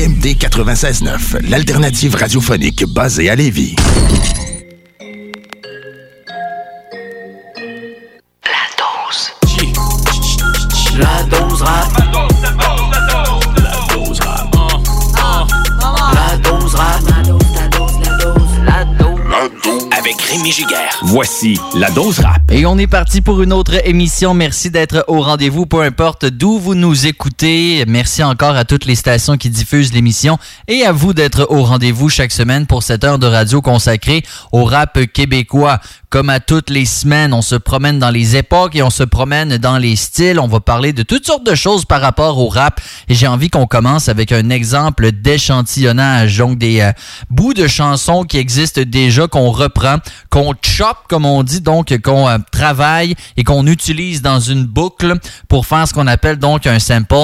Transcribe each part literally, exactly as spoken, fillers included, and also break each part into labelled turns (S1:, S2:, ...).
S1: C M D quatre-vingt-seize neuf, l'alternative radiophonique basée à Lévis.
S2: La dose. La dose rap. La dose rap. La dose rap. La dose, la dose, la dose. La dose. La dose. Avec Rémi Giguère.
S3: Voici La dose rap.
S4: Et on est parti pour une autre émission. Merci d'être au rendez-vous, peu importe d'où vous nous écoutez. Merci encore à toutes les stations qui diffusent l'émission et à vous d'être au rendez-vous chaque semaine pour cette heure de radio consacrée au rap québécois. Comme à toutes les semaines, on se promène dans les époques et on se promène dans les styles. On va parler de toutes sortes de choses par rapport au rap. Et j'ai envie qu'on commence avec un exemple d'échantillonnage. Donc des euh, bouts de chansons qui existent déjà, qu'on reprend, qu'on chop, comme on dit, donc qu'on euh, travaille et qu'on utilise dans une boucle pour faire ce qu'on appelle donc un sample.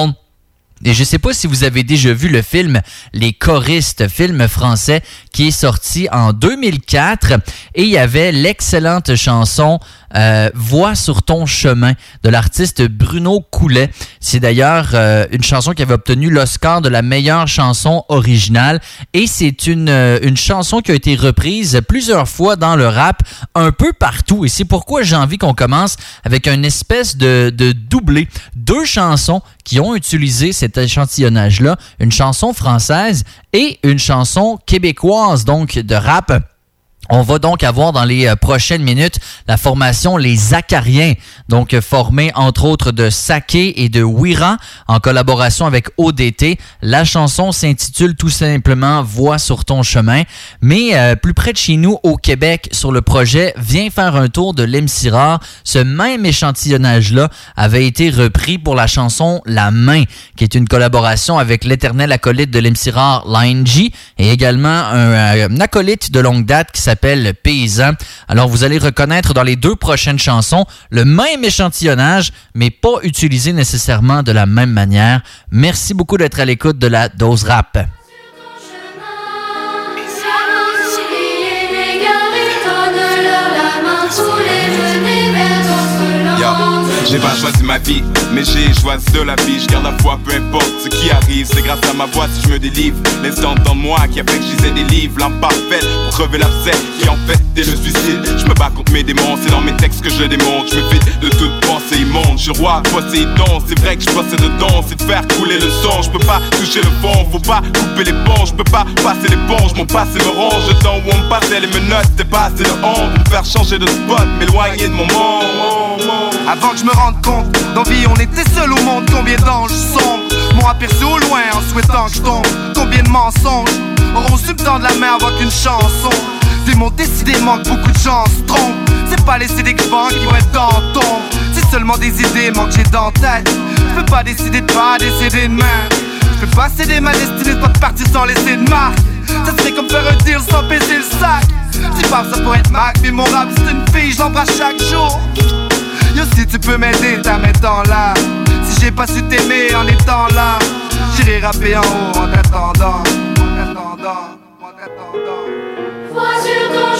S4: Et je ne sais pas si vous avez déjà vu le film Les Choristes, film français qui est sorti en deux mille quatre. Et il y avait l'excellente chanson euh, « Vois sur ton chemin » de l'artiste Bruno Coulet. C'est d'ailleurs euh, une chanson qui avait obtenu l'Oscar de la meilleure chanson originale. Et c'est une, euh, une chanson qui a été reprise plusieurs fois dans le rap, un peu partout. Et c'est pourquoi j'ai envie qu'on commence avec une espèce de, de doublé. Deux chansons qui ont utilisé cet échantillonnage-là, une chanson française et une chanson québécoise, donc de rap. On va donc avoir dans les prochaines minutes la formation Les Acariens, donc formée entre autres de Saké et de Wira en collaboration avec O D T. La chanson s'intitule tout simplement « Vois sur ton chemin ». Mais euh, plus près de chez nous, au Québec, sur le projet « Viens faire un tour de l'M C Rare », ce même échantillonnage-là avait été repris pour la chanson « La main », qui est une collaboration avec l'éternel acolyte de l'M C Rare, Line G, et également un, un acolyte de longue date qui s'appelle Le Paysan. Alors, vous allez reconnaître dans les deux prochaines chansons le même échantillonnage, mais pas utilisé nécessairement de la même manière. Merci beaucoup d'être à l'écoute de la dose rap.
S5: J'ai pas choisi ma vie, mais j'ai choisi de la vie. Je garde la foi, peu importe ce qui arrive. C'est grâce à ma voix si je me délivre. L'instant dans moi qui a fait que je lisais des livres. L'imparfait pour crever l'abcès qui en fait est le suicide. Je me bats contre mes démons, c'est dans mes textes que je démonte. Je me vide de toute pensée immonde. Je suis roi, Poséidon, c'est vrai que je possède le don. C'est de faire couler le son, je peux pas toucher le fond. Faut pas couper les ponts, je peux pas passer l'éponge. Mon passé me ronge, le temps où on me passait les menottes. C'était pas assez de honte pour me faire changer de spot, m'éloigner de mon monde.
S6: Avant que je me rende compte, d'envie on était seul au monde. Combien d'anges sombres m'ont aperçu au loin en souhaitant que je tombe. Combien de mensonges auront su me tendre la main avant qu'une chanson. Démon décidément que beaucoup de gens se trompent. C'est pas les C D que je vends qui vont être dans ton tombe. C'est seulement des idées moi que j'ai dans la tête. Je peux pas décider de pas décider de main. Je peux pas céder ma destinée, pas de partir sans laisser de marque. Ça serait comme faire un deal sans baiser le sac. C'est pas ça pour être Mac, mais mon rap c'est une fille, je l'embrasse chaque jour. Yo, si tu peux m'aider, t'as mes temps là. Si j'ai pas su t'aimer en étant là, j'irai rapper en haut en attendant. En attendant, en attendant.
S7: Vois sur ton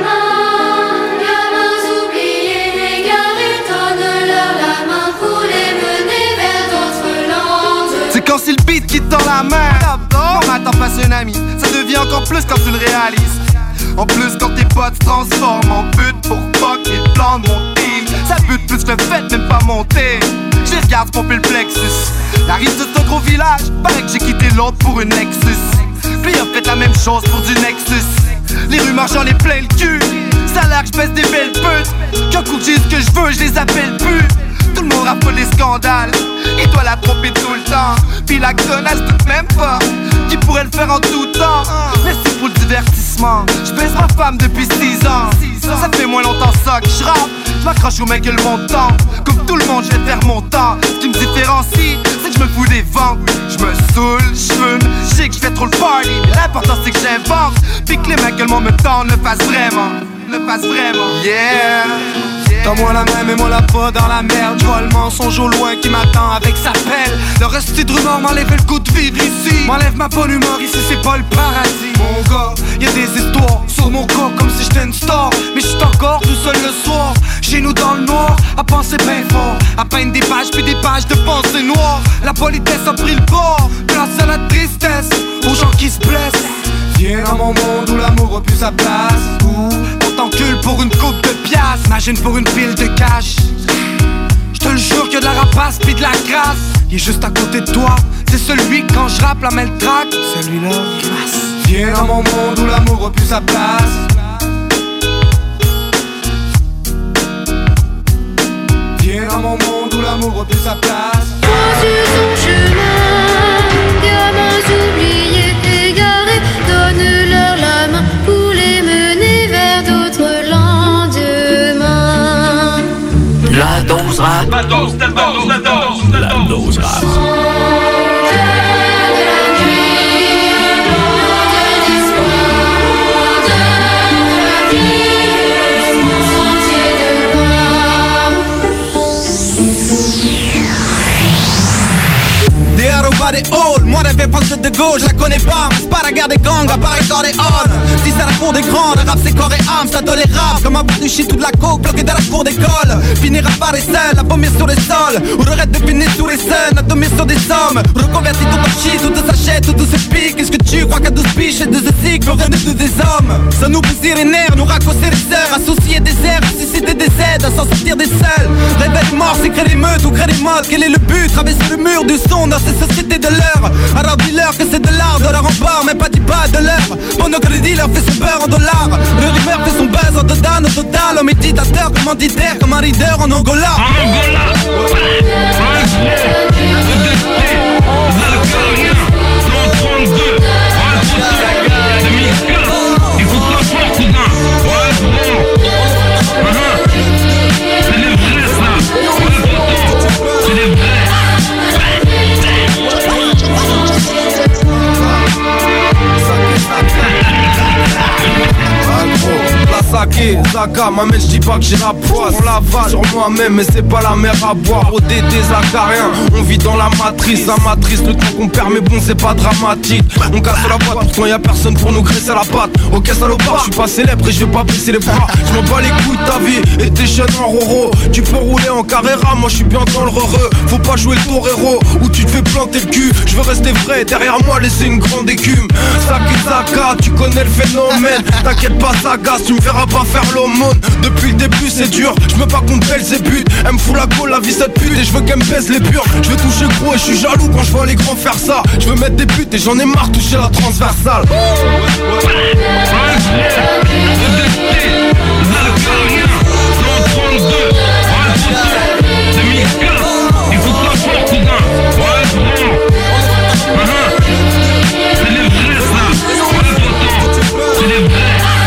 S7: chemin, gamins oubliés, égarés, donne-leur la main pour les mener vers d'autres landes.
S6: C'est quand c'est le beat qui te tend la main. Non, mais attends, passe un ami, ça devient encore plus quand tu le réalises. En plus, quand tes potes se transforment en but pour fuck les plans de mon team. Ça bute plus que le fait de même pas monter. J'les regarde pomper le plexus. La rive de ce gros village, paraît que j'ai quitté l'autre pour une Nexus. Puis a fait la même chose pour du Nexus. Les rumeurs j'en ai plein le cul. Ça a l'air que j'baisse des belles putes. Qu'un coup que j'ai ce que je veux, je les appelle plus. Tout le monde raffole les scandales. Et toi la tromper tout le temps. Puis la connasse doute même pas qui pourrait le faire en tout temps. Merci pour le divertissement. J'baisse ma femme depuis six ans. Ça fait moins longtemps ça que j'rappe. J'm'accroche au mec que le monde tend. Comme tout le monde je vais faire mon temps. Ce qui me différencie c'est que je me fous des ventes. Je me saoule, je fume, je sais que je fais trop le party. Mais l'important c'est que j'invente. Puis que les mecs que le monde me tend le fassent vraiment. Le fassent vraiment. Yeah.
S8: Tends-moi la main, mets-moi la pas dans la merde. J'vois le mensonge au loin qui m'attend avec sa pelle. Le reste de rumeur m'enlève le goût de vivre ici. M'enlève ma bonne humeur, ici c'est pas le paradis. Mon gars, y'a des histoires sur mon corps comme si j'étais une star. Mais j'suis encore tout seul le soir. Chez nous dans le noir, à penser bien fort. À peine des pages puis des pages de pensées noires. La politesse a pris le bord, place à la tristesse. plus sa place. Ou on t'encule pour une coupe de piastres, imagine pour une pile de cash. Je te le jure que de la rapace pis de la crasse. Il est juste à côté de toi, c'est celui que quand je rappe la mêle track. Celui-là, viens dans mon monde où l'amour a plus sa place. Viens dans mon monde où l'amour a plus sa place.
S7: Prends sur ton chemin, gamins oubliés, égarés, donne-leur la main pour les mener vers d'autres lendemains.
S2: La dose rap.
S1: La dose, la dose, la dose, la dose rap.
S8: Des halls, moi rêvais pas de gauche, je la connais pas, mais c'est pas la guerre des gangs, apparaît dans les halls. Si c'est la cour des grands, le rap c'est corps et âme, c'est intolérable. Comme avoir du shit ou de la coke, bloqué dans la cour d'école. Finira par les selles, à vomir sur les sols. Ou le reste de finir sous les scènes, à dormir sur des hommes. Reconverti tout en shit, tout s'achète, tout se pique. Est-ce que tu crois qu'à douze piches et douze cycles, on vient de tous des hommes? Ça nous brisir les nerfs, nous raccourcir les heures, associer des airs, susciter des aides, à s'en sortir des selles. Rêver de mort, c'est créer des meutes ou créer des modes. Quel est le but? Traverser le mur du son dans ces sociétés de l'heure. Alors dis-leur que c'est de l'art, de leur rempart, mais pas du bas de l'heure. Pendant que le dealer fait son beurre en dollars, le rimeur fait son buzz en dedans, au total. Homme méditateur, commanditaire, comme un leader en Angola.
S1: En Angola, trente-deux, il faut pas voir cousin. Ouais, bon. C'est les vrais ça. Ouais, c'est les vrais.
S8: La saké, Zaka, ma mère j'dis pas que j'ai la poisse. On la va sur moi-même mais c'est pas la mer à boire. O D D Zakarien, on vit dans la matrice. La matrice, le temps qu'on perd mais bon c'est pas dramatique. On casse la boîte, pourtant y'a personne pour nous graisser la patte. Ok salopard, j'suis pas célèbre et je vais pas baisser les bras. J'm'en bats les couilles de ta vie et tes chaînes en roro. Tu peux rouler en Carrera, moi j'suis bien dans le heureux. Faut pas jouer le torero ou tu te fais planter le cul. J'veux rester vrai, derrière moi laisser une grande écume. Saké Zaka, tu connais le phénomène. T'inquiète pas ça gasse, tu me verras pas faire l'aumône. Depuis le début c'est dur, je me bats contre belles et putes. Elle me fout la gaule, la vie cette pute. Et je veux qu'elle me baise les purs. Je veux toucher gros et je suis jaloux quand je vois les grands faire ça. Je veux mettre des putes et j'en ai marre de toucher la transversale.
S1: Il faut pas faire cousin. Ouais, bon. C'est les vrais ça. Ouais, c'est les vrais.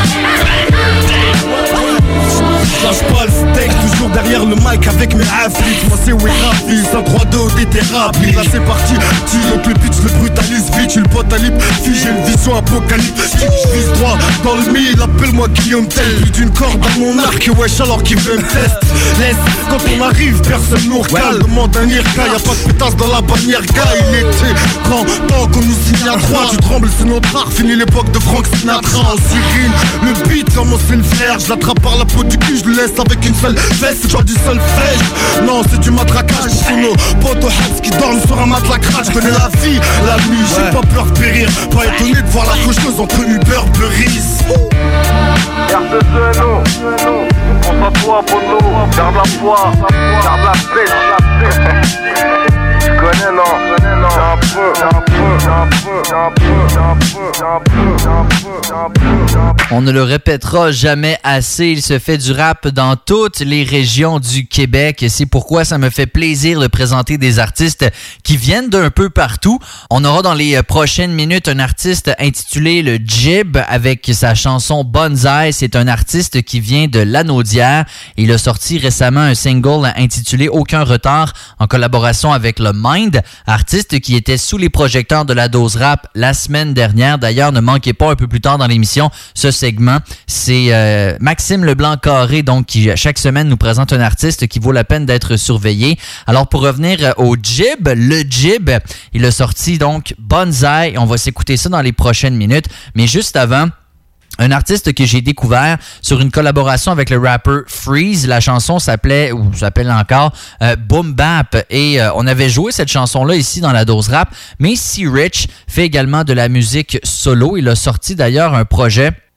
S3: Lâche pas le steak, toujours derrière le mic avec mes afflics. Moi c'est oui rapide, un trois deux des thérapies. Là c'est parti, tu donc le pitch, le brutalise vite. Tu le pote à l'ip, j'ai une vision apocalyptique. Je vise droit dans le mille, appelle-moi Guillaume Tell. Plus d'une corde dans mon arc, wesh alors qu'il veut me test. Laisse, quand on arrive, personne nous recale. Demande un Irka, y'a pas de pétasse dans la bannière. Gars, il était grand temps qu'on nous signe à trois. Tu trembles, c'est notre art, fini l'époque de Frank Sinatra. En Cyril, le beat, comment c'est le faire? Je l'attrape par la peau du cul, je le laisse avec une seule veste. C'est genre du seul fraîche. Non, c'est du matraquage pour nos potes au Habs qui dorment sur un matelas crash. Je connais la vie, la nuit, j'ai ouais. pas peur de périr. Pas étonné de voir la cocheuse en tenue Burberry.
S9: Garde ce nous, pense à toi, poteau. Garde la foi, garde la pêche. Tu connais, non? J'ai un peu, j'ai un peu, j'ai un peu, j'ai un peu, j'ai un peu, j'ai un peu, j'ai un peu, j'ai un peu, j'ai un peu.
S4: On ne le répétera jamais assez, il se fait du rap dans toutes les régions du Québec. C'est pourquoi ça me fait plaisir de présenter des artistes qui viennent d'un peu partout. On aura dans les prochaines minutes un artiste intitulé le Jib avec sa chanson Bonsaï. C'est un artiste qui vient de Lanaudière. Il a sorti récemment un single intitulé Aucun retard en collaboration avec le Mind, artiste qui était sous les projecteurs de la dose rap la semaine dernière. D'ailleurs, ne manquez pas un peu plus tard dans l'émission ce segment. C'est euh, Maxime Leblanc-Carré, donc, qui chaque semaine nous présente un artiste qui vaut la peine d'être surveillé. Alors, pour revenir au Jib, le Jib, il a sorti donc Bonsaï. On va s'écouter ça dans les prochaines minutes. Mais juste avant, un artiste que j'ai découvert sur une collaboration avec le rapper Freeze. La chanson s'appelait, ou s'appelle encore, euh, Boom Bap. Et euh, on avait joué cette chanson-là ici dans la dose rap. Mais C-Rich fait également de la musique solo. Il a sorti d'ailleurs un projet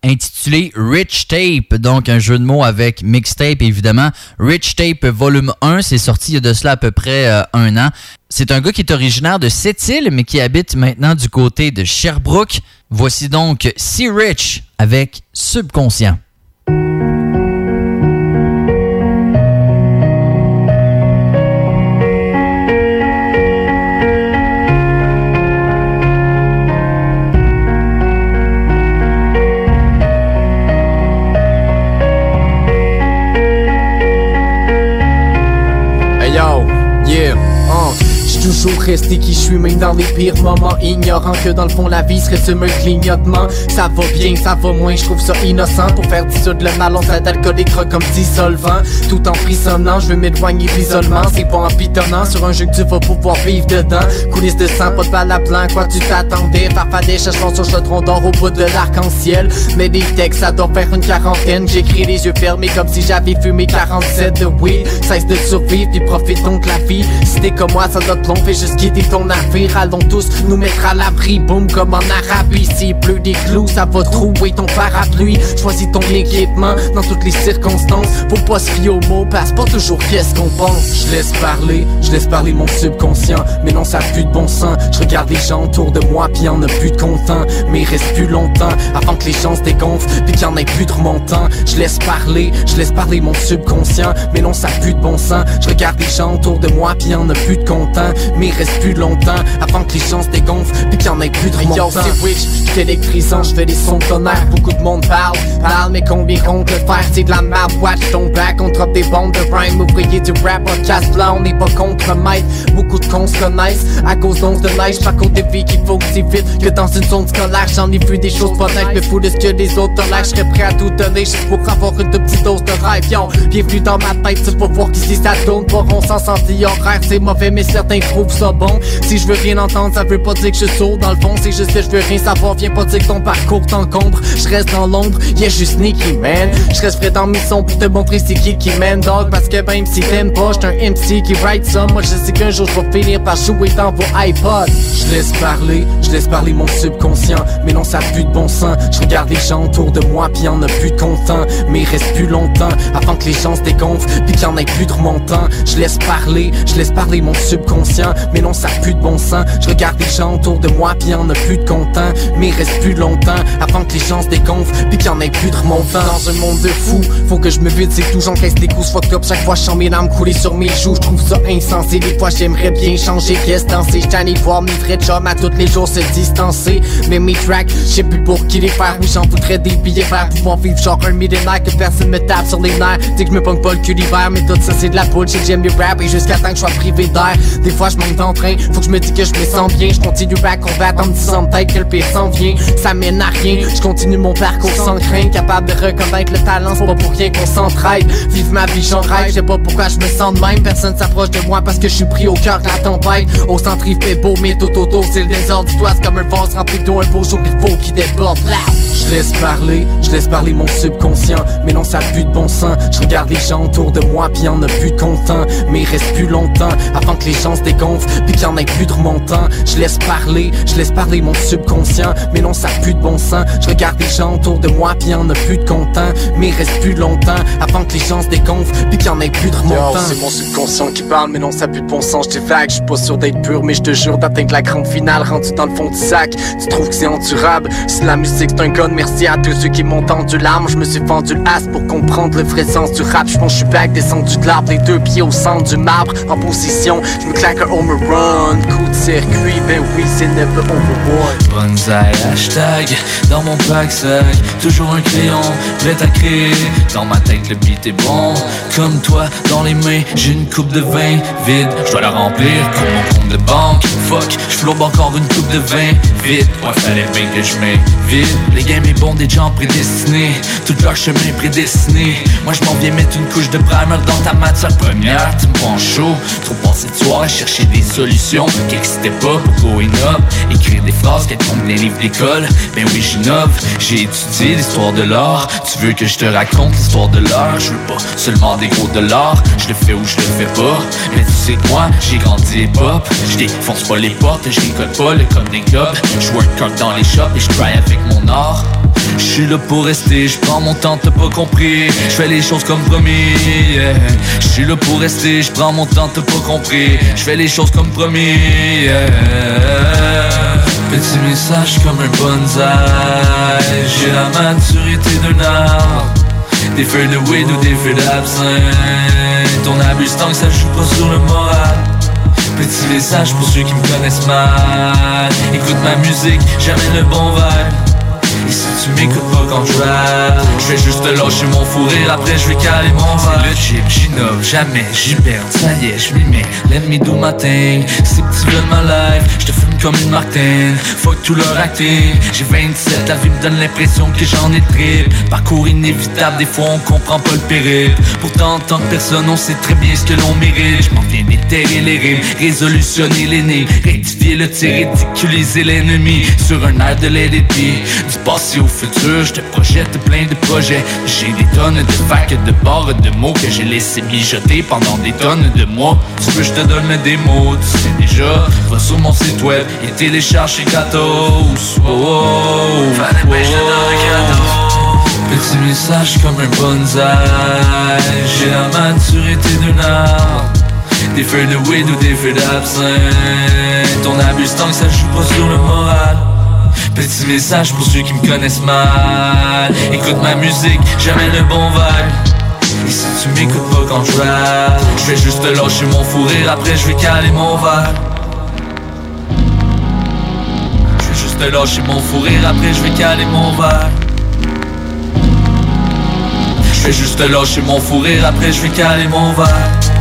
S4: intitulé Rich Tape, donc un jeu de mots avec mixtape évidemment. Rich Tape volume un, c'est sorti il y a de cela à peu près euh, un an. C'est un gars qui est originaire de Sept-Îles, mais qui habite maintenant du côté de Sherbrooke. Voici donc C Rich avec Subconscient.
S10: Toujours resté qui je suis même dans les pires moments, ignorant que dans le fond la vie serait seulement un clignotement. Ça va bien, ça va moins, je trouve ça innocent. Pour faire dissoudre le mal, on traite d'alcoolique comme dissolvant. Tout en frissonnant, je veux m'éloigner de l'isolement. C'est pas empitonnant sur un jeu que tu vas pouvoir vivre dedans. Coulisses de sang, pas de balle à blanc, quoi tu t'attendais. Farfadet, cherchant sur le tronc d'or au bout de l'arc-en-ciel. Mais des textes, ça doit faire une quarantaine. J'écris les yeux fermés comme si j'avais fumé quarante-sept de weed. Cesse de survivre, puis profite donc la vie. Si t'es comme moi, ça doit te plomber, juste quitter ton navire. Allons tous nous mettre à l'abri, boum, comme en Arabie. S'il pleut des clous, ça va trouer ton parapluie. Choisis ton équipement dans toutes les circonstances. Faut pas se fier aux mots, passe pas toujours qu'est-ce qu'on pense. Je laisse parler, je laisse parler mon subconscient. Mais non, ça a plus de bon sens. Je regarde les gens autour de moi, pis y'en a plus de content. Mais il reste plus longtemps avant que les gens se dégonflent, pis qu'il y en ait plus de remontant. Je laisse parler, je laisse parler mon subconscient. Mais non, ça a plus de bon sens. Je regarde les gens autour de moi, pis y'en a plus de content. Mais il reste plus longtemps avant que les gens se dégonflent, pis qu'il y en ait plus de remontant. Yo, c'est Rich, j'suis électrisant, j'fais des sons tonnerres. Beaucoup de monde parle, parle, mais combien compte le faire? C'est de la merde, watch ton back. On drop des bombes de rhyme, ouvrier du rap, podcast blanc. On n'est pas contre maître, beaucoup de cons se connaissent à cause d'onces de neige. Par contre des filles qu'il faut que c'est vite que dans une zone scolaire. J'en ai vu des choses pas nettes, mais fou de ce que les autres tolèrent. J'serais prêt à tout donner juste pour avoir une toute petite dose de rêve. Yo, bienvenue dans ma tête, tu vas voir qu'ici ça tourne pas rond sans sentir horaire. C'est mauvais mais certains trouvent ça bon. Si je veux rien entendre, ça veut pas dire que je suis sourd. Dans le fond, c'est juste que je veux rien savoir. Viens pas dire que ton parcours t'encombre. Je reste dans l'ombre, yeah, je suis sneaky man. Je reste prêt dans mes sons pour te montrer c'est qui qui mène dog. Parce que même si t'aimes pas, j'suis un M C qui write ça. Moi je sais qu'un jour je vais finir par jouer dans vos iPods. Je laisse parler, je laisse parler mon subconscient. Mais non, ça a plus de bon sens. Je regarde les gens autour de moi, pis y'en a plus de content. Mais il reste plus longtemps avant que les gens se dégonflent, pis qu'il y en ait plus de remontant. Je laisse parler, je laisse parler mon subconscient. Mais non, ça a plus de bon sens. Je regarde les gens autour de moi, pis y'en a plus de content. Mais il reste plus longtemps avant que les gens se dégonflent, pis qu'il y en ait plus de remontant. Dans un monde de fous, faut que je me vide, c'est tout. J'encaisse des coups fucked up. Chaque fois je sens mes larmes couler sur mes joues. Je trouve ça insensé, des fois j'aimerais bien changer. Qu'est-ce danser, j't'en ai voir mes vrais chums à tous les jours se distancer. Mais mes tracks, j'sais plus pour qui les faire. Oui, j'en voudrais des billets verts, pouvoir vivre genre un millénaire. Que personne me tape sur les nerfs. Dis que je me pogne pas le cul l'hiver, mais tout ça c'est de la bullshit. J'aime mieux rap et jusqu'à temps que je sois privé d'air. Des fois je manque d'entrain, faut que je me dis que je me sens bien. Je continue à combattre en me disant peut-être que le pire s'en vient. Ça mène à rien, je continue mon parcours sans crainte. Capable de reconnaître le talent, c'est pas pour rien qu'on s'entraide. Vive ma vie, j'en rêve, je sais pas pourquoi je me sens de même. Personne s'approche de moi parce que je suis pris au cœur de la tempête. Au centre il fait beau, mais tout autour c'est le désordre. Dis-toi c'est comme un vase rempli d'eau, un beau jour il faut qu'il déborde. Je laisse parler, je laisse parler mon subconscient. Mais non, ça a plus de bon sens. Je regarde les gens autour de moi, pis y'en a plus de content. Mais il reste plus longtemps avant que les gens se dégonflent, pis qu'il y en ait plus de remontant. Je laisse parler, je laisse parler mon subconscient. Mais non, ça a plus de bon sens. Je regarde les gens autour de moi, pis y'en a plus de content. Mais il reste plus longtemps avant que les gens se dégonflent, pis qu'il y en ait plus de remontant. C'est mon subconscient qui parle, mais non, ça a plus de bon sens. Je vague, je suis pas sûr d'être pur, mais je te jure d'atteindre la grande finale rendu dans le fond du sac. Tu trouves que c'est endurable? Si la musique c'est un gun, merci à tous ceux qui m'ont tendu l'âme. Je me suis fendu le as pour comprendre le vrai sens du rap. Je pense que je suis back, descendu de l'arbre, les deux pieds au centre du marbre. En position, je me claque un home run. Coup de circuit, ben oui, c'est never overboard.
S11: Bonsaï, hashtag, dans mon pack sac. Toujours un crayon, prêt à créer. Dans ma tête, le beat est bon. Comme toi, dans les mains, j'ai une coupe de vin vide. Je dois la remplir comme mon compte de banque. Fuck, je flobe encore une coupe de vin vide. Ouais, fallait bien que je m'invite. Les games est bon, des gens prédestinés. Tout leur chemin prédestiné. Moi, je m'en viens mettre une couche de primer dans ta matière première. Tu me prends chaud, trop passé de soir à chercher des solutions. Qu'existait pas pour going up. Écrire des phrases qu'elles tombent des livres d'école. Ben oui, j'innove, j'ai étudié l'histoire de l'art. Tu veux que je te raconte l'histoire de l'art? Je veux pas seulement des gros dollars. Je le fais ou je le fais pas. Mais tu sais que moi, j'ai grandi hip-hop. Je défonce pas les portes, je décolle pas le comme des gobs. Je work hard dans les shops et je try avec mon art. Je J'suis là pour rester, j'prends mon temps, t'as pas compris. J'fais les choses comme promis, yeah. J'suis là pour rester, j'prends mon temps, t'as pas compris. J'fais les choses comme promis, yeah. Petit message comme un bonsaï. J'ai la maturité d'un arbre. Des feuilles de weed ou des feuilles d'absinthe. On abuse tant que ça joue pas sur le moral. Petit message pour ceux qui me connaissent mal. Écoute ma musique, jamais le bon vibe. Et si tu m'écoutes pas quand je rappe, je vais juste lâcher mon fou rire, après je vais caler mon vibe. Le chip, j'innove, jamais, j'hiberne, ça y est, je m'y mets. Let me do my thing, ces petits veulent ma life, je te fume comme une Martine. Fuck tout leur acting, j'ai vingt-sept, la vie me donne l'impression que j'en ai le trip. Parcours inévitable, des fois on comprend pas le périple. Pourtant en tant que personne, on sait très bien ce que l'on mérite. Je m'en viens déterrer les rimes, résolutionner l'énigme, rectifier le tir, ridiculiser l'ennemi. Sur un air de Let It Be, du passé au futur, je te projette plein de projets. J'ai des tonnes de facs, de barres, de mots que j'ai laissé mijoter pendant des tonnes de mois. Tu veux, je te donne le démo, tu sais déjà. Va sur mon site web et télécharge chez Gratos. Oh, oh, fallait pas que je te donne un cadeau. Petit message comme un bonsaï. J'ai la maturité d'un arbre. Des feuilles de weed ou des feuilles d'absinthe. On abuse tant que ça joue pas sur le moral. Petit message pour ceux qui me connaissent mal. Écoute ma musique, jamais le bon vibe. Et si tu m'écoutes pas quand je rappe, je vais juste lâcher mon fou rire, après je vais caler mon vibe. Je vais juste lâcher mon fou rire, après je vais caler mon vibe. Je vais juste lâcher mon fou rire, après je vais caler mon vibe.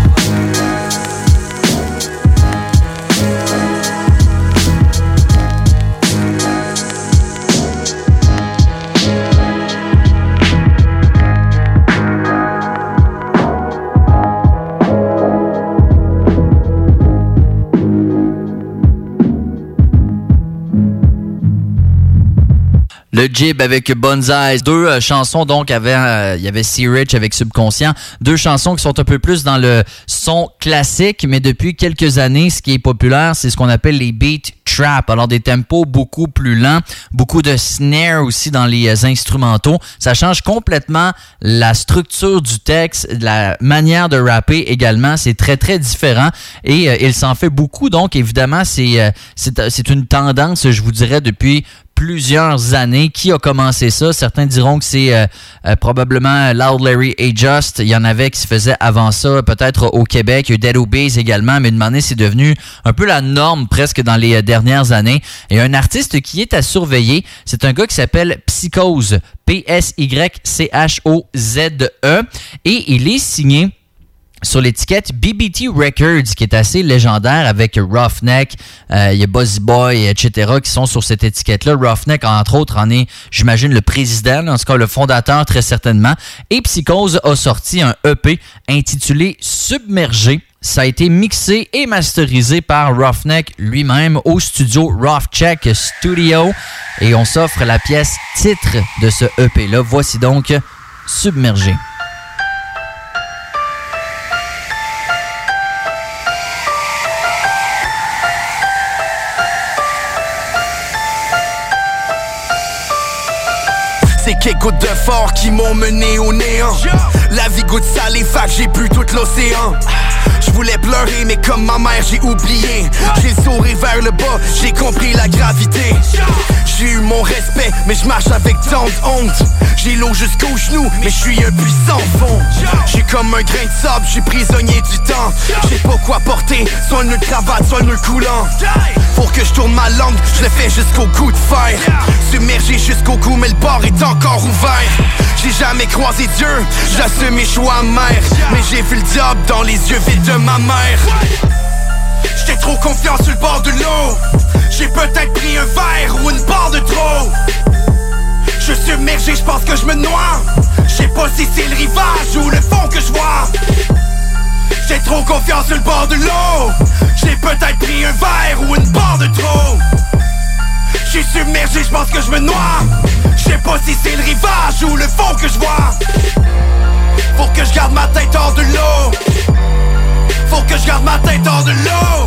S4: Le Jib avec Bonsaï. Deux euh, chansons, donc, avait, euh, il y avait C Rich avec Subconscient. Deux chansons qui sont un peu plus dans le son classique, mais depuis quelques années, ce qui est populaire, c'est ce qu'on appelle les beat trap. Alors, des tempos beaucoup plus lents, beaucoup de snare aussi dans les euh, instrumentaux. Ça change complètement la structure du texte, la manière de rapper également. C'est très, très différent et euh, il s'en fait beaucoup. Donc, évidemment, c'est, euh, c'est, c'est une tendance, je vous dirais, depuis plusieurs années. Qui a commencé ça? Certains diront que c'est euh, euh, probablement Loud Larry et Just. Il y en avait qui se faisaient avant ça, peut-être au Québec. Il y a eu Dead Obeez également, mais une année, c'est devenu un peu la norme presque dans les dernières années. Et un artiste qui est à surveiller, c'est un gars qui s'appelle Psychose. P S Y C H O Z E. Et il est signé sur l'étiquette B B T Records, qui est assez légendaire, avec Roughneck, euh, il y a Buzzy Boy, et cetera, qui sont sur cette étiquette-là. Roughneck, entre autres, en est, j'imagine, le président, en tout cas le fondateur, très certainement. Et Psychose a sorti un E P intitulé Submergé. Ça a été mixé et masterisé par Roughneck lui-même au studio Roughcheck Studio. Et on s'offre la pièce titre de ce E P-là. Voici donc Submergé.
S12: Ces quelques gouttes de fort qui m'ont mené au néant. La vie goûte salée, fac, j'ai bu tout l'océan. Je voulais pleurer, mais comme ma mère, j'ai oublié. J'ai le sourire vers le bas, j'ai compris la gravité. J'ai eu mon respect, mais je marche avec tant de honte. J'ai l'eau jusqu'aux genoux, mais je suis un puissant fond. J'ai comme un grain de sable, j'suis prisonnier du temps. J'ai pas quoi porter, soit une cravate, soit une coulant. Pour que je tourne ma langue, je le fais jusqu'au coup de fer. Submergé jusqu'au cou, mais le bord est encore ouvert. J'ai jamais croisé Dieu, j'assume mes choix amers. Mais j'ai vu le diable dans les yeux vides de ma mère. J'étais trop confiant sur le bord de l'eau. J'ai peut-être pris un verre ou une barre de trop. Je suis submergé, je pense que je me noie. Je sais pas si c'est le rivage ou le fond que je vois. J'ai trop confiance sur le bord de l'eau. J'ai peut-être pris un verre ou une barre de trop. Je suis submergé, je pense que je me noie. Je sais pas si c'est le rivage ou le fond que je vois. Faut que je garde ma tête hors de l'eau. Faut que je garde ma tête hors de l'eau.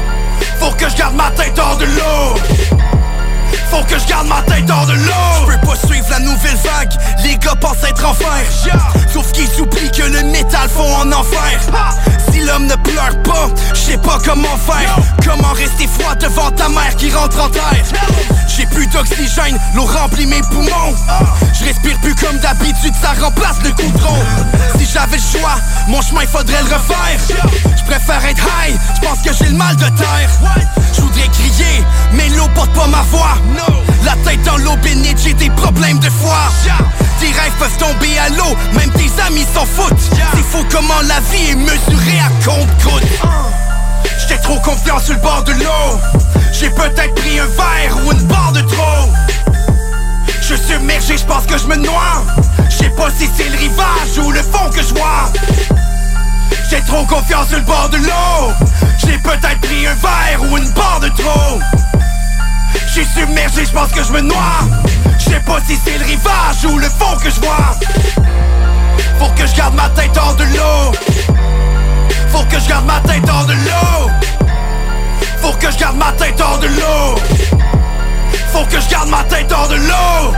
S12: Faut que je garde ma tête hors de l'eau. Faut que je garde ma tête hors de l'eau. Je peux pas suivre la nouvelle vague, les gars pensent être en fer. Sauf qu'ils oublient que le métal fond en enfer. Si l'homme ne pleure pas, je sais pas comment faire. Comment rester froid devant ta mère qui rentre en terre. J'ai plus d'oxygène, l'eau remplit mes poumons. Je respire plus comme d'habitude, ça remplace le goudron. Si j'avais le choix, mon chemin faudrait le refaire. Je préfère être high, je pense que j'ai le mal de terre. Je voudrais crier, mais l'eau porte pas ma voix. La tête dans l'eau bénite, j'ai des problèmes de foi. Tes rêves peuvent tomber à l'eau, même tes amis s'en foutent. C'est fou comment la vie est mesurée à compte-goutte. J'étais trop confiant sur le bord de l'eau. J'ai peut-être pris un verre ou une barre de trop. Je suis submergé, je pense que je me noie. Je sais pas si c'est le rivage ou le fond que je vois. J'ai trop confiance sur le bord de l'eau. J'ai peut-être pris un verre ou une barre de trop. Je suis submergé, je pense que je me noie. Je sais pas si c'est le rivage ou le fond que je vois. Faut que je garde ma tête hors de l'eau. Faut que je garde ma tête hors de l'eau. Faut que je garde ma tête hors de l'eau. Faut que je garde ma tête hors de l'eau.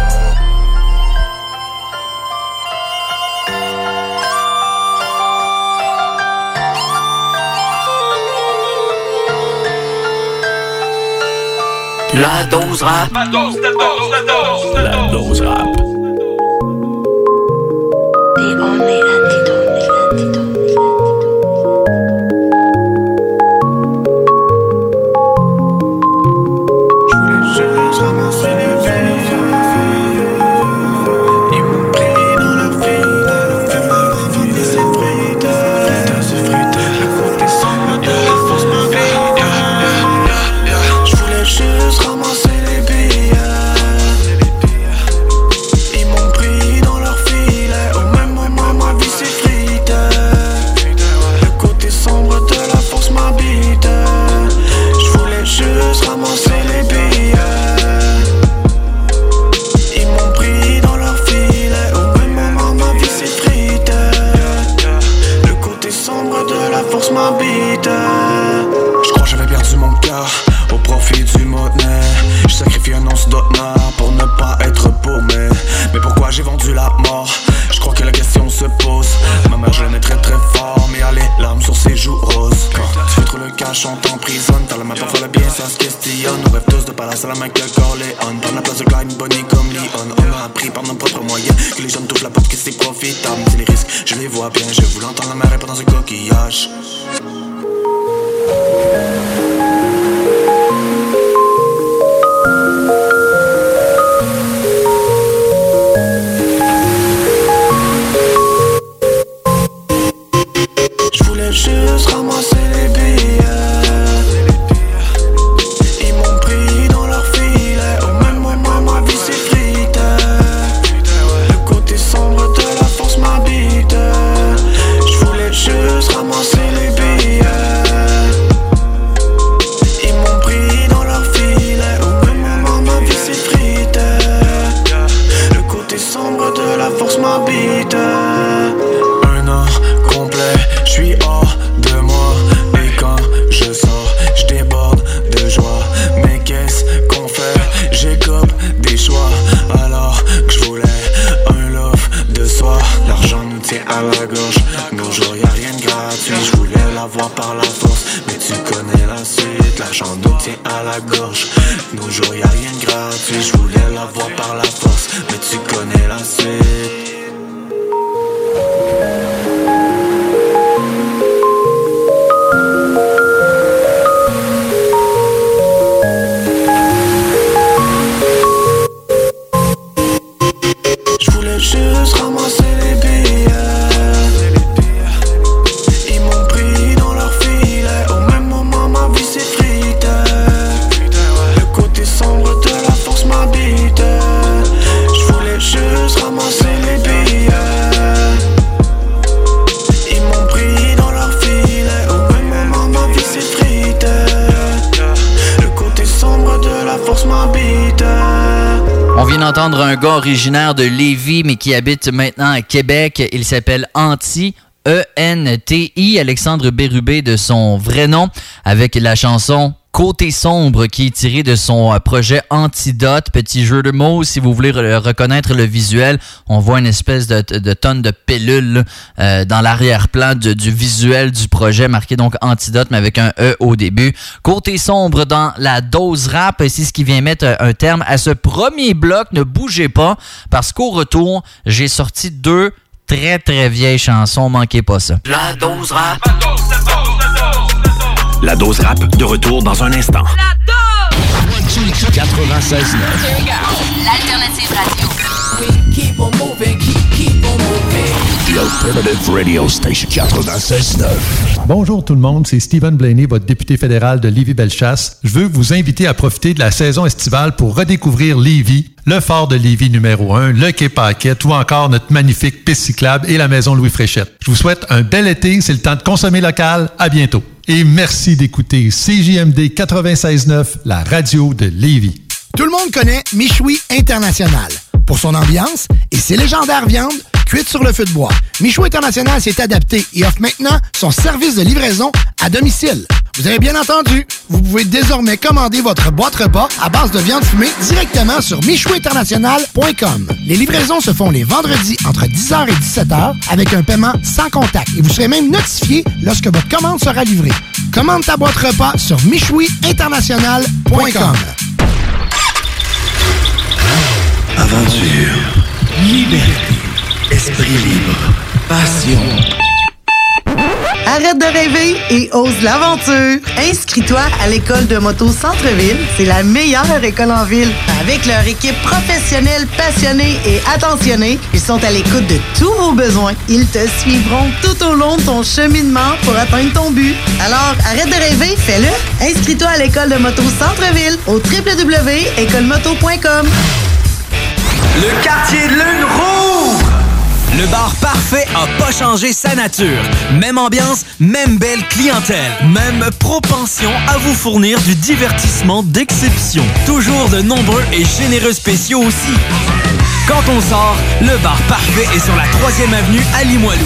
S2: La dose rap. La dose, la dose, la dose, la dose rap. The only antidote, antidote.
S13: Je voulais juste ramasser les filles. Ils m'ont pris dans leur fille. La vie s'effrite. La vie s'effrite. La faute est sombre de la force ma vie. Je voulais juste ramasser les billets. Ils m'ont pris dans leur filet. Au même moment ma vie s'effrite. Le côté sombre de la force m'habite. Je voulais juste ramasser les billets. Ils m'ont pris dans leur filet. Au même moment ma vie s'effrite. Le côté sombre de la force m'habite. Je crois que j'avais perdu mon cœur au profit du monnaie. J'ai sacrifié un once d'honneur pour ne pas être paumé. Mais pourquoi j'ai vendu la mort? Je crois que la question se pose. Ma mère je l'aimais très très fort, mais elle les larmes sur ses joues roses. Quand tu fais trop le cash, on t'emprisonne. T'as la main pour faire le bien, ça se questionne. On rêve tous de palace à la main que Corleone. Prendre la place de Clyde, Bonnie comme Leon. On a appris par nos propres moyens que les jeunes touchent la porte, que c'est profitable. C'est les risques, je les vois bien. Je voulais entendre la mer et pas dans un coquillage. Je voulais juste ramasser les billets. Ils m'ont pris dans leur filet. Au même moment ma vie s'effrite. Le côté sombre de la force m'habite. Je voulais juste ramasser les billets. Ils m'ont pris dans leur filet. Au même moment ma vie s'effrite. Le côté sombre de la force m'habite. Un an complet, je suis hors de moi. Et quand je sors, je déborde de joie. Mais qu'est-ce qu'on fait? J'écope des choix. Alors que je voulais un love de soi. L'argent nous tient à la gorge. Nos jours y'a rien de gratuit. Je voulais l'avoir par la force, mais tu connais la suite. L'argent nous tient à la gorge. Nos jours y'a rien de gratuit. Je voulais l'avoir par la force, mais tu connais la suite. Je voulais juste ramasser les billets. Ils m'ont pris dans leur filet. Au même moment ma vie s'effrite. Le côté sombre de la force m'habite. Je voulais juste ramasser les billets. Ils m'ont pris dans leur filet. Au même moment ma vie s'effrite. Le côté sombre de la force m'habite.
S4: On vient d'entendre un gars originaire de Lévis, mais qui habite maintenant à Québec. Il s'appelle Anti, E N T I, Alexandre Bérubé de son vrai nom, avec la chanson Côté sombre qui est tiré de son projet Antidote, petit jeu de mots. Si vous voulez re- reconnaître le visuel, on voit une espèce de, de tonne de pilules euh, dans l'arrière-plan de, du visuel du projet, marqué donc Antidote, mais avec un E au début. Côté sombre dans la dose rap, c'est ce qui vient mettre un terme à ce premier bloc. Ne bougez pas, parce qu'au retour, j'ai sorti deux très très vieilles chansons. Manquez pas ça.
S2: La dose rap.
S14: La dose rap, de retour dans un instant.
S7: La dose!
S14: quatre-vingt-seize neuf.
S7: L'alternative radio.
S2: Keep on moving, keep, keep on moving.
S14: The Alternative Radio Station quatre-vingt-seize neuf.
S15: Bonjour tout le monde, c'est Stephen Blaney, votre député fédéral de Lévis-Bellechasse. Je veux vous inviter à profiter de la saison estivale pour redécouvrir Lévis, le fort de Lévis numéro un, le quai Paquette ou encore notre magnifique piste cyclable et la maison Louis Fréchette. Je vous souhaite un bel été, c'est le temps de consommer local. À bientôt. Et merci d'écouter C J M D quatre-vingt-seize neuf, la radio de Lévis.
S16: Tout le monde connaît Michoui International pour son ambiance et ses légendaires viandes cuites sur le feu de bois. Michoui International s'est adapté et offre maintenant son service de livraison à domicile. Vous avez bien entendu, vous pouvez désormais commander votre boîte repas à base de viande fumée directement sur michoui international point com. Les livraisons se font les vendredis entre dix heures et dix-sept heures avec un paiement sans contact et vous serez même notifié lorsque votre commande sera livrée. Commande ta boîte repas sur michoui international point com.
S17: Aventure, liberté, esprit libre, passion.
S18: Arrête de rêver et ose l'aventure. Inscris-toi à l'école de moto Centre-Ville. C'est la meilleure école en ville. Avec leur équipe professionnelle, passionnée et attentionnée, ils sont à l'écoute de tous vos besoins. Ils te suivront tout au long de ton cheminement pour atteindre ton but. Alors, arrête de rêver, fais-le. Inscris-toi à l'école de moto Centre-Ville au w w w point école moto point com.
S19: Le quartier de lune rouvre! Le bar parfait a pas changé sa nature. Même ambiance, même belle clientèle, même propension à vous fournir du divertissement d'exception. Toujours de nombreux et généreux spéciaux aussi. Quand on sort, le bar parfait est sur la troisième avenue à Limoilou.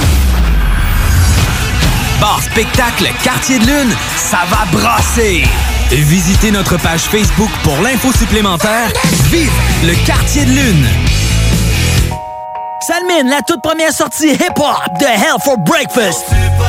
S19: Bar spectacle Quartier de lune, ça va brasser! Visitez notre page Facebook pour l'info supplémentaire. Vive le Quartier de lune!
S20: Salmine, la toute première sortie hip-hop de Hell for Breakfast.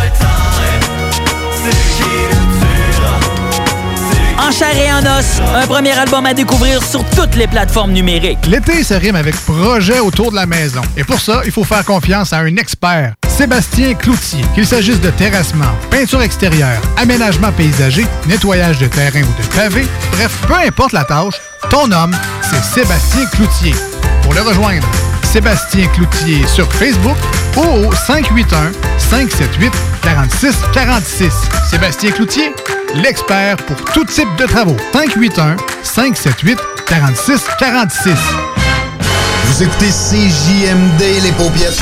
S20: En chair et en os, un premier album à découvrir sur toutes les plateformes numériques.
S21: L'été se rime avec projet autour de la maison. Et pour ça, il faut faire confiance à un expert, Sébastien Cloutier. Qu'il s'agisse de terrassement, peinture extérieure, aménagement paysager, nettoyage de terrain ou de pavé, bref, peu importe la tâche, ton homme, c'est Sébastien Cloutier. Pour le rejoindre, Sébastien Cloutier sur Facebook ou au cinq huit un, cinq sept huit, quatre six quatre six. Sébastien Cloutier, l'expert pour tout type de travaux. cinq huit un, cinq sept huit, quatre six quatre six.
S22: Vous écoutez C J M D, les paupiètes.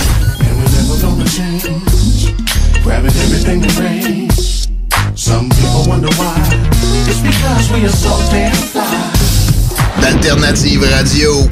S22: D'Alternative Radio.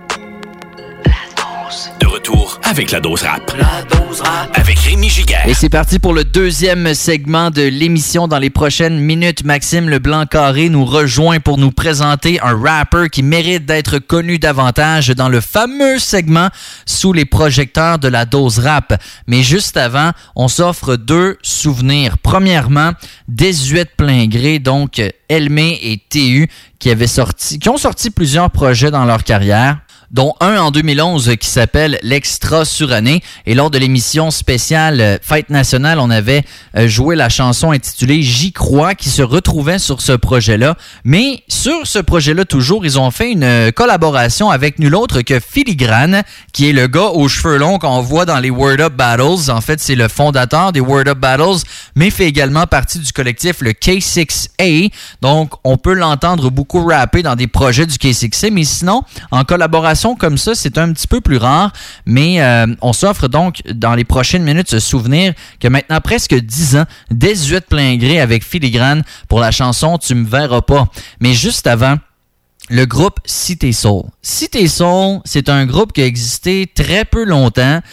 S14: De retour avec la dose rap.
S2: La dose rap.
S14: Avec Rémi Giguère.
S4: Et c'est parti pour le deuxième segment de l'émission. Dans les prochaines minutes, Maxime Leblanc-Carré nous rejoint pour nous présenter un rapper qui mérite d'être connu davantage dans le fameux segment sous les projecteurs de la dose rap. Mais juste avant, on s'offre deux souvenirs. Premièrement, désuète plein gré, donc Elmé et T U, qui avaient sorti, qui ont sorti plusieurs projets dans leur carrière, dont un en deux mille onze qui s'appelle l'Extra Suranné. Et lors de l'émission spéciale Fête nationale, on avait joué la chanson intitulée J'y crois, qui se retrouvait sur ce projet-là. Mais sur ce projet-là, toujours, ils ont fait une collaboration avec nul autre que Filigrane, qui est le gars aux cheveux longs qu'on voit dans les Word Up Battles. En fait, c'est le fondateur des Word Up Battles, mais fait également partie du collectif le K six A. Donc, on peut l'entendre beaucoup rapper dans des projets du K six A, mais sinon, en collaboration comme ça, c'est un petit peu plus rare, mais euh, on s'offre donc dans les prochaines minutes ce souvenir que maintenant presque dix ans, désuète plein gré avec Filigrane pour la chanson Tu me verras pas. Mais juste avant, le groupe Cité Soul. Cité Soul, c'est un groupe qui a existé très peu longtemps.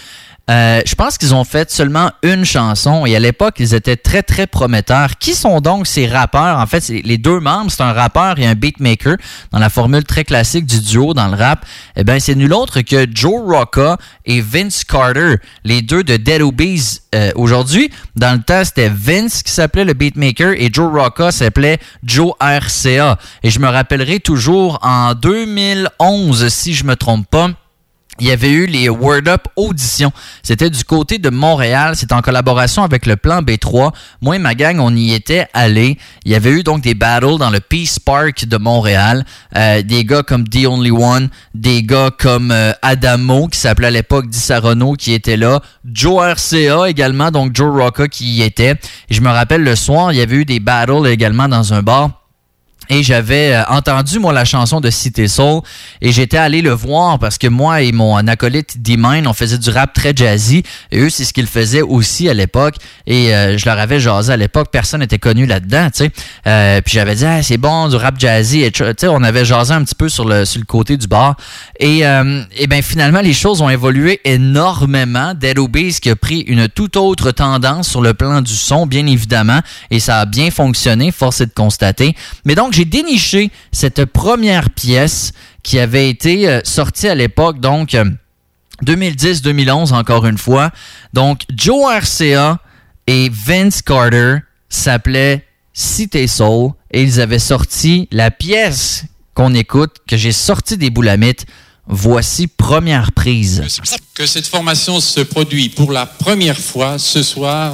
S4: Euh, je pense qu'ils ont fait seulement une chanson et à l'époque, ils étaient très, très prometteurs. Qui sont donc ces rappeurs? En fait, c'est les deux membres, c'est un rappeur et un beatmaker dans la formule très classique du duo dans le rap. Eh bien, c'est nul autre que Joe Rocca et Vince Carter, les deux de Dead Obies. Euh, aujourd'hui, dans le temps, c'était Vince qui s'appelait le beatmaker et Joe Rocca s'appelait Joe R C A. Et je me rappellerai toujours en deux mille onze, si je me trompe pas, il y avait eu les Word Up Auditions. C'était du côté de Montréal. C'était en collaboration avec le Plan B trois. Moi et ma gang, on y était allés. Il y avait eu donc des battles dans le Peace Park de Montréal. Euh, des gars comme The Only One, des gars comme euh, Adamo, qui s'appelait à l'époque Di Sarono, qui était là. Joe R C A également, donc Joe Rocca qui y était. Et je me rappelle, le soir, il y avait eu des battles également dans un bar. Et j'avais euh, entendu, moi, la chanson de Cité Soul et j'étais allé le voir parce que moi et mon acolyte D-Mine, on faisait du rap très jazzy et eux, c'est ce qu'ils faisaient aussi à l'époque et euh, je leur avais jasé à l'époque, personne n'était connu là-dedans, tu sais. Euh, puis j'avais dit, ah, c'est bon, du rap jazzy, et tu sais, on avait jasé un petit peu sur le, sur le côté du bar et, euh, et bien finalement, les choses ont évolué énormément. Dead Obies qui a pris une toute autre tendance sur le plan du son, bien évidemment, et ça a bien fonctionné, force est de constater. Mais donc, j'ai déniché cette première pièce qui avait été euh, sortie à l'époque, donc euh, deux mille dix deux mille onze encore une fois. Donc Joe R C A et Vince Carter s'appelaient Cité Soul et ils avaient sorti la pièce qu'on écoute, que j'ai sortie des boulamites. Voici première prise.
S5: Que cette formation se produit pour la première fois ce soir.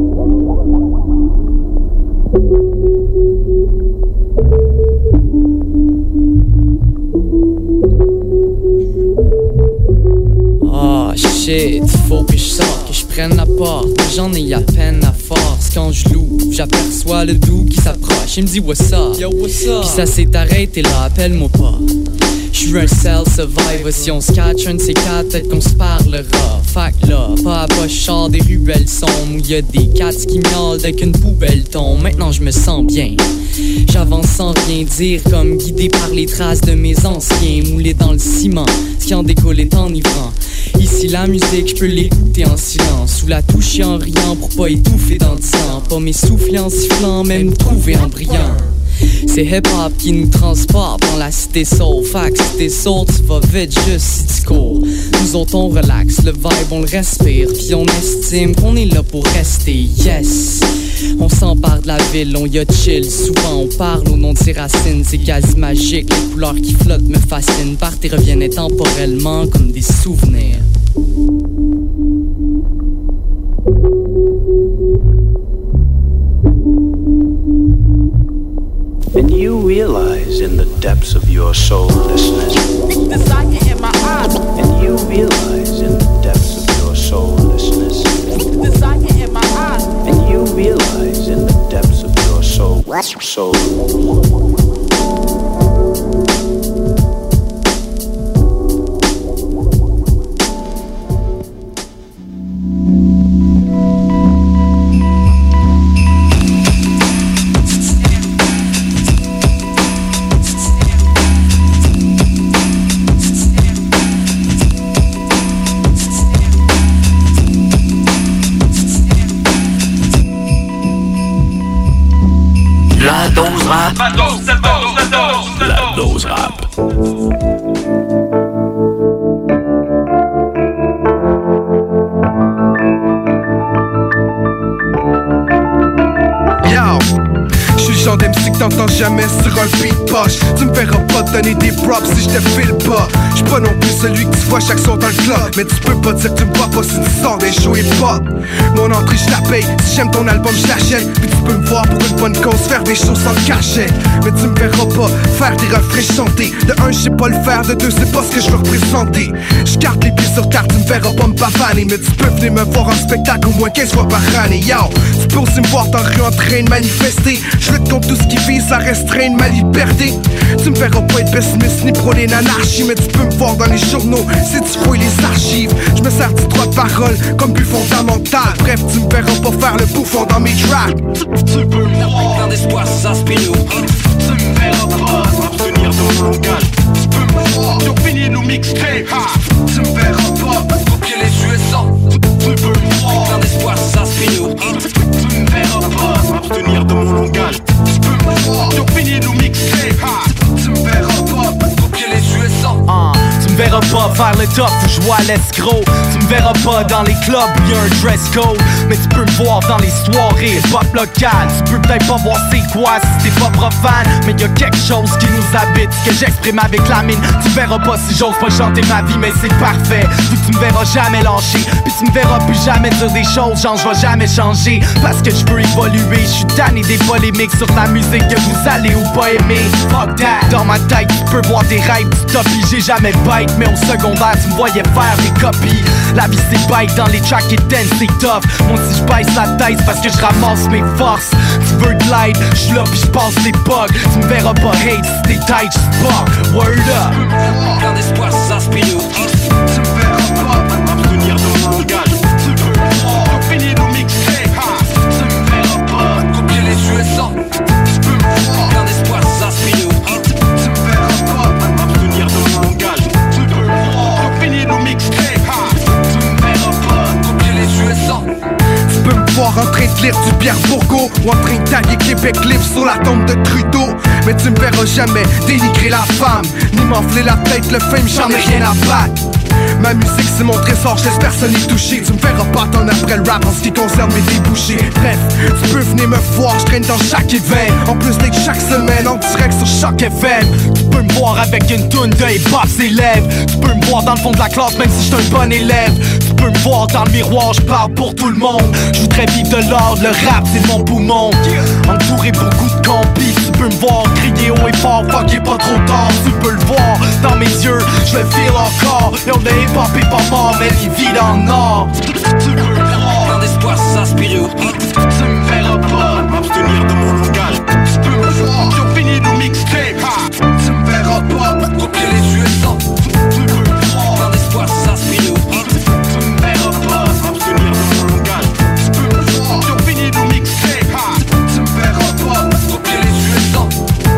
S6: Oh shit, faut que je sorte, que je prenne la porte. J'en ai à peine à force. Quand je l'ouvre, j'aperçois le doux qui s'approche. Il me dit what's up, yo what's up. Pis ça s'est arrêté là, appelle-moi pas. J'suis un cell survivor, si on se catch un de ces quatre, peut-être qu'on se parlera. Fac là, pas à pas, j'sors des ruelles sombres où y'a des cats qui miaulent dès qu'une poubelle tombe. Maintenant je me sens bien, j'avance sans rien dire, comme guidé par les traces de mes anciens, moulés dans le ciment, ce qui en découle est enivrant. Ici la musique, j'peux l'écouter en silence, sous la touche et en riant pour pas étouffer dans le sang, pas m'essouffler en sifflant, même trouver en brillant. C'est hip-hop qui nous transporte dans la cité soul. Fac, cité soul, tu vas vite juste si tu cours. Nous autres on relaxe, le vibe on le respire, puis on estime qu'on est là pour rester, yes. On s'empare de la ville, on y a chill, souvent on parle au nom de ses racines. C'est quasi magique, les couleurs qui flottent me fascinent, partent et reviennent intemporellement comme des souvenirs.
S17: And you realize in the depths of your soullessness, and you realize in the depths of your soullessness, and you realize in the depths of your soul, soul.
S2: La dose rap.
S1: La dose, la dose, la dose, la dose rap.
S8: Yo, j'suis le genre d'M C que t'entends jamais sur un beat poche. Tu me verras pas donner des props si j'te file pas. J'suis pas non plus celui que tu vois chaque son dans le club, mais tu peux pas dire que tu me vois pas si tu sors des shows hip-hop. Mon entrée j'la paye, si j'aime ton album j'l'achète. Puis tu peux me voir pour une bonne cause, faire des choses sans cachet. Mais tu me verras pas faire des refrains chantés. De un j'sais pas le faire, de deux c'est pas ce que je veux représenter. J'garde les pieds sur terre, tu me verras pas me pavaner. Mais tu peux venir me voir en spectacle au moins quinze fois par année. Yo, tu peux aussi me voir dans la rue en train de manifester. Je lutte contre tout ce qui vise à restreindre ma liberté. Tu me verras pas être pessimiste ni prôner l'anarchie, mais tu peux me voir dans les journaux si tu fouilles les archives. Je me sers du droit de parole comme but fondamental. Bref, tu me verras pas faire le bouffon dans mes tracks. Tu peux me voir plein d'espoir sans spino. Tu me verras pas abstenir de mon langage. Tu peux me voir sur finir nos mixtapes. Tu me verras pas copier les U S A.
S3: pas vers le top où je vois l'escroc. Tu me verras pas dans les clubs où y'a un dress code, mais tu peux me voir dans les soirées pop locales. Tu peux peut-être pas voir c'est quoi si t'es pas profane, mais y'a quelque chose qui nous habite, ce que j'exprime avec la mine. Tu me verras pas si j'ose pas chanter ma vie, mais c'est parfait. Vu que tu me verras jamais lâcher, puis tu me verras plus jamais dire des choses, genre je vais jamais changer, parce que je veux évoluer. Je suis tanné des polémiques sur la musique que vous allez ou pas aimer. Fuck that. Dans ma tête, tu peux voir des rêves d'utopie. J'ai jamais bite, mais au secondaire, tu me voyais faire des copies. La vie c'est bite, dans les tracks et dance c'est tough. Moi si je baisse la tête, c'est parce que je ramasse mes forces. Tu veux de l'aide, je suis là pis je passe les bugs. Tu me verras pas hate si t'es tight, j'suis bug. Word up.
S2: Plein d'espoir sans s'inspirer.
S3: Tu me verras pas abstenir de mon langage. Tu veux pas finir nos mixtapes. Tu me verras pas copier les U S A. Tu peux me voir.
S2: Plein d'espoir sans s'inspirer.
S3: Tu me verras pas abstenir de mon langage. Tu veux pas finir nos mixtapes. Tu me verras pas copier les U S A. Tu peux me voir en train de lire du Pierre Bourgault ou en train de tailler Québec libre sur la tombe de Trudeau. Mais tu me verras jamais dénigrer la femme, ni m'enfler la tête, le fame, j'en ai rien à battre. Ma musique c'est mon trésor, je laisse personne y toucher. Tu me verras pas tant après le rap en ce qui concerne mes débouchés. Bref, tu peux venir me voir, je traîne dans chaque événement. En plus d'être chaque semaine en direct sur chaque F M. Tu peux me voir avec une toune de hip-hop ses lèvres. Tu peux me voir dans le fond de la classe même si je suis un bon élève. Tu peux me voir dans le miroir, je parle pour tout le monde. Je voudrais vivre de l'art, le rap c'est mon poumon. Entouré beaucoup de compis, tu peux me voir crier haut et fort, fuck est pas trop tard. Tu peux le voir dans mes yeux, je le feel encore. Yo, le hip-hop est pas mort, mais il vit dans le nord. Tu veux voir
S2: Plein d'espoir sans s'inspirer.
S3: Tu me verras pas abstenir de mon langage. Tu peux me voir, j'ai fini nos mixtapes. Tu me verras pas copier les U S A. Tu veux voir
S2: Plein d'espoir sans s'inspirer.
S3: Tu me verras pas abstenir de mon langage. Tu peux me voir, j'ai fini nos mixtapes. Tu me verras pas copier les U S A.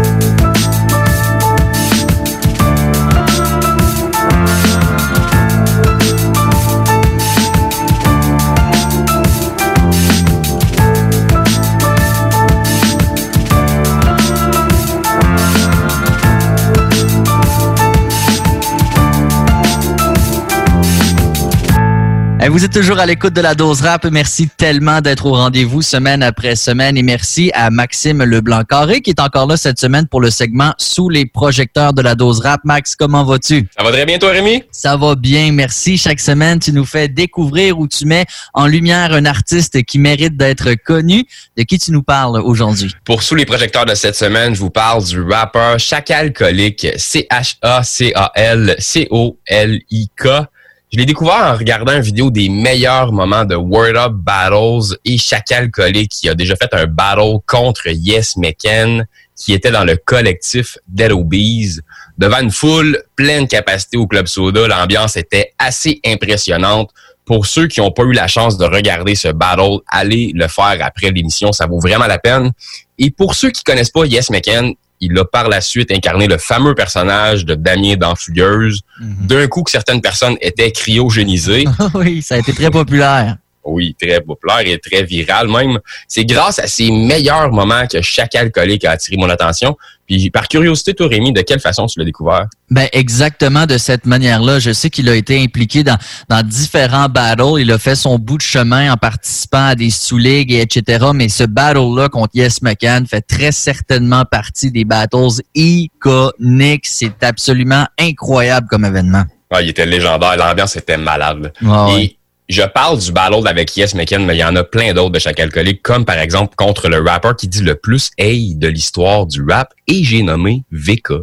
S4: Vous êtes toujours à l'écoute de la Dose Rap. Merci tellement d'être au rendez-vous semaine après semaine. Et merci à Maxime Leblanc-Carré qui est encore là cette semaine pour le segment Sous les projecteurs de la Dose Rap. Max, comment vas-tu?
S9: Ça va très bien, toi, Rémi?
S4: Ça va bien, merci. Chaque semaine, tu nous fais découvrir ou tu mets en lumière un artiste qui mérite d'être connu. De qui tu nous parles aujourd'hui?
S9: Pour Sous les projecteurs de cette semaine, je vous parle du rappeur Chacalcolic, C H A C A L C O L I K. Je l'ai découvert en regardant une vidéo des meilleurs moments de Word Up Battles et Chacalcolic qui a déjà fait un battle contre Yes McCann qui était dans le collectif Dead Obeez. Devant une foule pleine capacité au Club Soda, l'ambiance était assez impressionnante. Pour ceux qui n'ont pas eu la chance de regarder ce battle, allez le faire après l'émission, ça vaut vraiment la peine. Et pour ceux qui connaissent pas Yes McCann, il a par la suite incarné le fameux personnage de Damien dans Fugueuse. Mm-hmm. D'un coup que certaines personnes étaient cryogénisées.
S4: Oui, ça a été très populaire.
S9: Oui, très populaire et très viral même. C'est grâce à ces meilleurs moments que Chacalcolic a attiré mon attention. Puis par curiosité, toi Rémi, de quelle façon tu l'as découvert?
S4: Ben exactement de cette manière-là. Je sais qu'il a été impliqué dans, dans différents battles. Il a fait son bout de chemin en participant à des sous-ligues, et etc. Mais ce battle-là contre Yes McCann fait très certainement partie des battles iconiques. C'est absolument incroyable comme événement.
S9: Ah, il était légendaire. L'ambiance était malade.
S4: Ah,
S9: et
S4: ouais.
S9: Je parle du battle avec Yes McCann, mais il y en a plein d'autres de Chacalcolic, comme par exemple contre le rappeur qui dit le plus hey de l'histoire du rap, et j'ai nommé V K.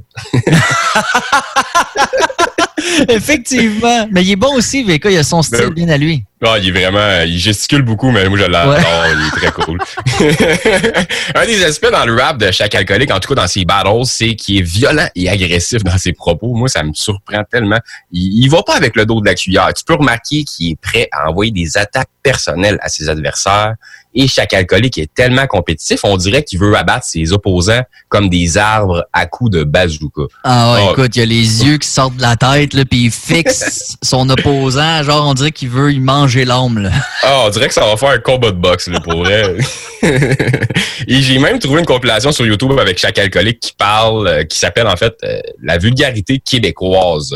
S4: Effectivement. Mais il est bon aussi, V K. Il a son style ben, bien à lui.
S9: Ah, il est vraiment... Il gesticule beaucoup, mais moi, je l'adore. Ouais. Il est très cool. Un des aspects dans le rap de Chacalcolic, en tout cas dans ses battles, c'est qu'il est violent et agressif dans ses propos. Moi, ça me surprend tellement. Il, il va pas avec le dos de la cuillère. Tu peux remarquer qu'il est prêt à envoyer des attaques personnelles à ses adversaires. Et Chacalcolic est tellement compétitif, on dirait qu'il veut abattre ses opposants comme des arbres à coups de bazooka.
S4: Ah ouais, oh. Écoute, il y a les yeux qui sortent de la tête, là, puis il fixe son opposant. Genre, on dirait qu'il veut y manger l'âme, là.
S9: Ah, on dirait que ça va faire un combat de boxe, là, pour vrai. Et j'ai même trouvé une compilation sur YouTube avec Chacalcolic qui parle, euh, qui s'appelle, en fait, euh, La vulgarité québécoise.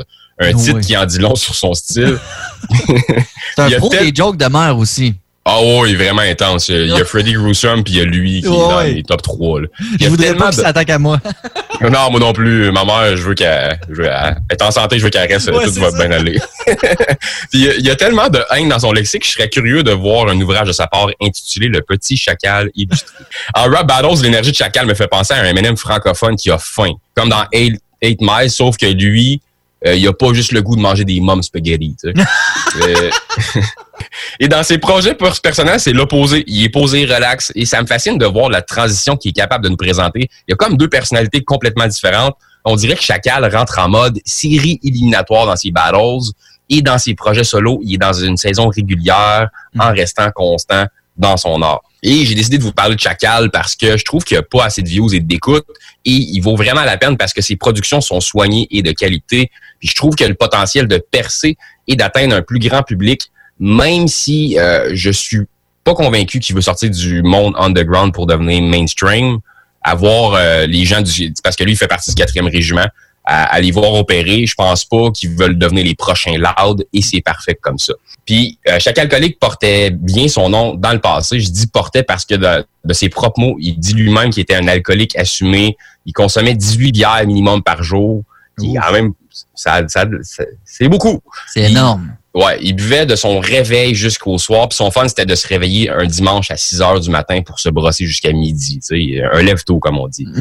S9: un
S4: Oui.
S9: titre qui en dit long sur son style.
S4: C'est un
S9: Il y a
S4: pro
S9: tel-
S4: des jokes de mère aussi.
S9: Ah oh, il est vraiment intense. Il y a Freddie Grusom puis il y a lui qui
S4: Ouais,
S9: est dans
S4: ouais.
S9: les top trois. Là. Il y
S4: Je
S9: a
S4: voudrais
S9: tellement
S4: pas qu'il
S9: de-
S4: s'attaque à moi.
S9: Non, moi non plus. Ma mère, je veux qu'elle je veux- elle est en santé, je veux qu'elle reste,
S4: Ouais,
S9: tout
S4: c'est
S9: va
S4: ça.
S9: bien aller. Puis il y a- il y a tellement de haine dans son lexique, je serais curieux de voir un ouvrage de sa part intitulé Le Petit Chacal illustré. En rap battles, l'énergie de Chacal me fait penser à un Eminem francophone qui a faim, comme dans Eight, Eight Miles, sauf que lui, euh, il a pas juste le goût de manger des mom spaghetti. Tu sais. Euh, Et dans ses projets pers- personnels, c'est l'opposé. Il est posé, relax. Et ça me fascine de voir la transition qu'il est capable de nous présenter. Il y a comme deux personnalités complètement différentes. On dirait que Chacal rentre en mode série éliminatoire dans ses battles. Et dans ses projets solo, il est dans une saison régulière en restant constant dans son art. Et j'ai décidé de vous parler de Chacal parce que je trouve qu'il n'y a pas assez de views et d'écoute. Et il vaut vraiment la peine parce que ses productions sont soignées et de qualité. Puis je trouve qu'il a le potentiel de percer et d'atteindre un plus grand public, même si euh, je suis pas convaincu qu'il veut sortir du monde underground pour devenir mainstream, à voir euh, les gens du... Parce que lui, il fait partie du quatrième régiment, à, à les voir opérer. Je pense pas qu'ils veulent devenir les prochains Loud, et c'est parfait comme ça. Puis, euh, chaque alcoolique portait bien son nom dans le passé. Je dis portait parce que de, de ses propres mots, il dit lui-même qu'il était un alcoolique assumé. Il consommait dix-huit bières minimum par jour. Qui, quand même, ça, ça, ça, c'est beaucoup.
S4: C'est énorme.
S9: Ouais, il buvait de son réveil jusqu'au soir. Puis son fun, c'était de se réveiller un dimanche à six heures du matin pour se brosser jusqu'à midi. Tu sais, un lève-tôt, comme on dit.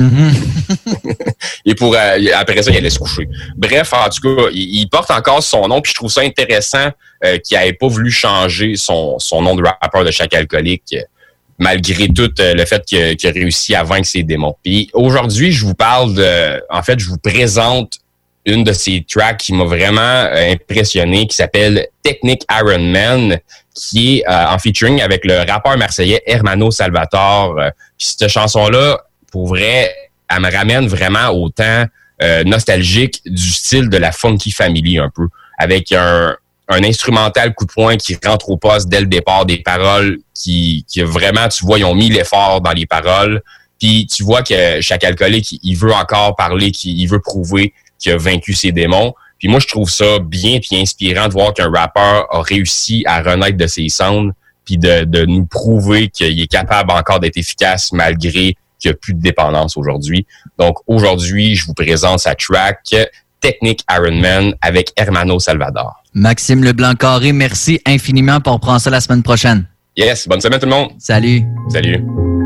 S9: Et pour euh, après ça, il allait se coucher. Bref, en tout cas, il, il porte encore son nom. Puis je trouve ça intéressant euh, qu'il n'ait pas voulu changer son, son nom de rappeur de chaque alcoolique, euh, malgré tout euh, le fait qu'il, qu'il a réussi à vaincre ses démons. Puis aujourd'hui, je vous parle de... En fait, je vous présente une de ces tracks qui m'a vraiment euh, impressionné, qui s'appelle Technique Iron Man, qui est euh, en featuring avec le rappeur marseillais Hermano Salvatore. Euh, cette chanson-là, pour vrai, elle me ramène vraiment au temps euh, nostalgique du style de la Funky Family un peu, avec un, un instrumental coup de poing qui rentre au poste dès le départ, des paroles qui, qui vraiment, tu vois, ils ont mis l'effort dans les paroles, puis tu vois que chaque alcoolique, il veut encore parler, qu'il veut prouver qui a vaincu ses démons. Puis moi, je trouve ça bien puis inspirant de voir qu'un rappeur a réussi à renaître de ses cendres puis de, de nous prouver qu'il est capable encore d'être efficace malgré qu'il n'y a plus de dépendance aujourd'hui. Donc aujourd'hui, je vous présente sa track Technique Iron Man avec Hermano Salvador.
S4: Maxime Leblanc-Carré, merci infiniment pour prendre ça la semaine prochaine.
S9: Yes, bonne semaine tout le monde.
S4: Salut.
S9: Salut.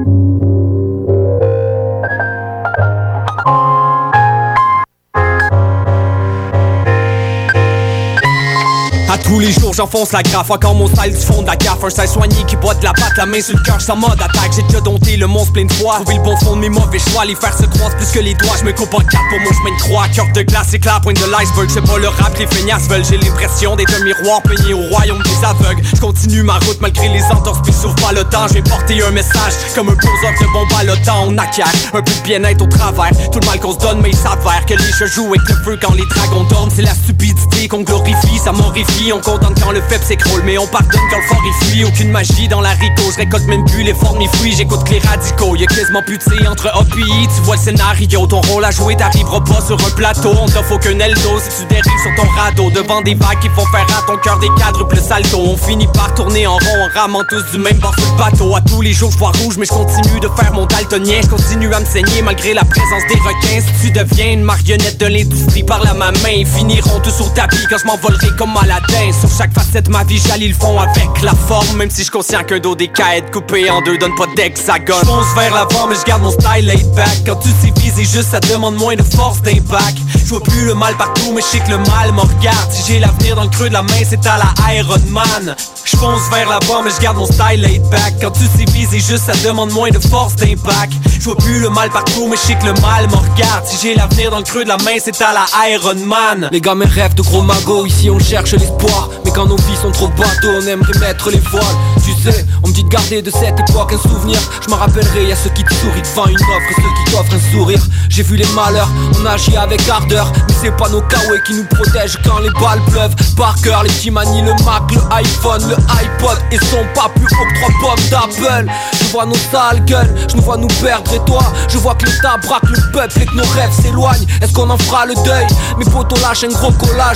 S10: À tous les jours j'enfonce la graffe, encore mon style du fond de la gaffe. Un style soigné qui boit de la pâte, la main sur le cœur, j'suis en mode attaque. J'ai déjà dompté le monstre plein de fois, trouvé le bon fond de mes mauvais choix. Les fers se croisent plus que les doigts, je me coupe en quatre pour mon chemin de croix. Cœur de glace, c'est la pointe de l'iceberg. C'est pas le rap, les feignasses veulent. J'ai l'impression d'être un miroir peigné au royaume des aveugles. Je continue ma route malgré les entorses, puis s'ouvre pas le temps. Je vais porter un message comme un poseur de bombe à l'OTAN. On acquiert un peu de bien-être au travers. Tout le mal qu'on se donne, mais il s'avère que les jeux jouent avec le feu quand les dragons dorment. C'est la stupidité qu'on glorifie, ça m'horrifie. On condamne quand le faible s'écroule, mais on pardonne quand le fort est fui. Aucune magie dans la rico, je récolte même plus les formes ni fruits. J'écoute que les radicaux, y'a quasiment plus de C entre A P I. Tu vois le scénario, ton rôle à jouer t'arriveras pas sur un plateau. On t'offre aucun eldo si tu dérives sur ton radeau. Devant des vagues qui font faire à ton cœur des quadruples saltos. On finit par tourner en rond en ramant tous du même bord sur le bateau. À tous les jours je vois rouge, mais je continue de faire mon daltonien. Je continue à me saigner malgré la présence des requins. Si tu deviens une marionnette de l'industrie, parle à ma main. Ils finiront tous au tapis quand je m'envolerai comme Aladdin. Sur chaque facette de ma vie, j'allie le fond avec la forme. Même si je suis conscient qu'un dos décaède coupé en deux donne pas d'hexagone. Je fonce vers l'avant mais je garde mon style laid back. Quand tu sais viser juste ça demande moins de force d'impact. Je vois plus le mal partout mais je sais que le mal me regarde. Si j'ai l'avenir dans le creux de la main c'est à la Iron Man. Je fonce vers l'avant mais je garde mon style laid back. Quand tu sais viser juste ça demande moins de force d'impact. Je vois plus le mal partout mais je sais que le mal me regarde. Si j'ai l'avenir dans le creux de la main c'est à la Iron Man. Les gars mes rêves de gros magots, ici on cherche l'espoir. Mais quand nos vies sont trop bateaux on aimerait mettre les voiles. Tu sais, on me dit de garder de cette époque un souvenir. Je m'en rappellerai, y'a ceux qui te sourient devant une offre et ceux qui t'offrent un sourire. J'ai vu les malheurs, on agit avec ardeur. Mais c'est pas nos kawaii qui nous protègent quand les balles pleuvent. Par cœur, les petits manient le Mac, le iPhone, le iPod et sont pas plus haut que trois pommes d'Apple. Je vois nos sales gueules, je nous vois nous perdre et toi. Je vois que l'État braque le peuple et que nos rêves s'éloignent. Est-ce qu'on en fera le deuil? Mes potos lâchent un gros collage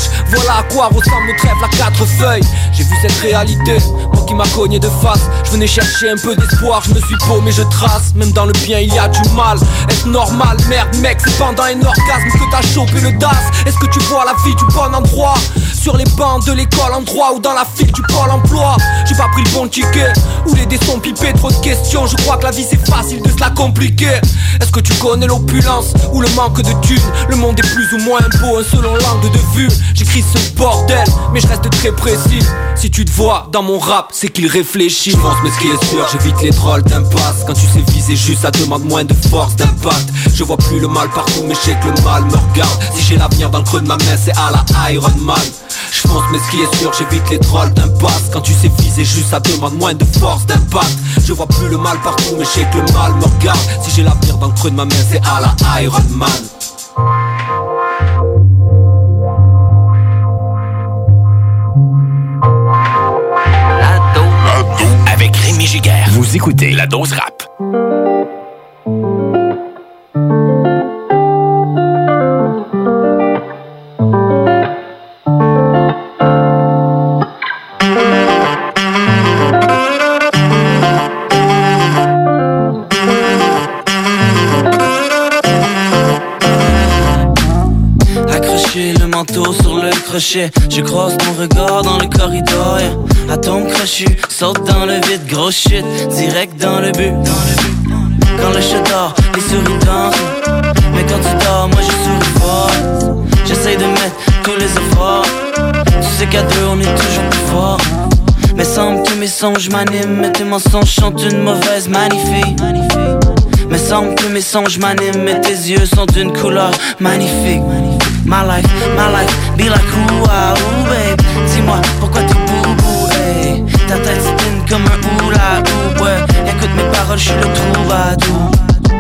S10: Voilà à quoi ressemble notre rêve, la quatre feuilles. J'ai vu cette réalité, moi qui m'a cogné de face. Je venais chercher un peu d'espoir, je me suis paumé, je trace. Même dans le bien il y a du mal. Est-ce normal, merde mec, c'est pendant un orgasme que t'as chopé le D A S. Est-ce que tu vois la vie du bon endroit? Sur les bancs de l'école, endroit ou dans la file du pôle emploi. J'ai pas pris le bon ticket, ou les dés sont pipés, trop de questions. Je crois que la vie c'est facile de se la compliquer. Est-ce que tu connais l'opulence ou le manque de thunes? Le monde est plus ou moins beau, un selon l'angle de vue. J'écris ce bordel, mais je reste très précis. Si tu te vois dans mon rap, c'est qu'il réfléchit. Je pense mais ce qui est sûr, j'évite les trolls d'impasse. Quand tu sais viser juste, ça demande moins de force, d'impact. Je vois plus le mal partout, mais je sais que le mal me regarde. Si j'ai l'avenir dans le creux de ma main, c'est à la Iron Man. Je pense mais ce qui est sûr, j'évite les trolls d'impasse. Quand tu sais viser juste, ça demande moins de force, d'impact. Je vois plus le mal partout, mais je sais que le mal me regarde. Si j'ai l'avenir dans le creux de ma main, c'est à la Iron Man.
S19: La dose avec Rémi Giguère. Vous écoutez La Dose Rap.
S11: Sur le crochet, je croise ton regard dans le corridor, yeah. Atome crochu, saute dans le vide, gros shit, direct dans le but. Quand le chat dort, les souris dansent, mais quand tu dors, moi je souris fort. J'essaye de mettre tous les efforts, tu sais qu'à deux on est toujours plus fort. Mais semble que mes songes m'animent, mais tes mensonges sont une mauvaise magnifique. Mais semble que mes songes m'animent, mais tes yeux sont d'une couleur magnifique. My life, my life, be like ooh ah ooh babe. Dis-moi pourquoi t'es boubou, hey. Ta tête spin comme un oula ouh ouais. Écoute mes paroles, j'suis le troubadour.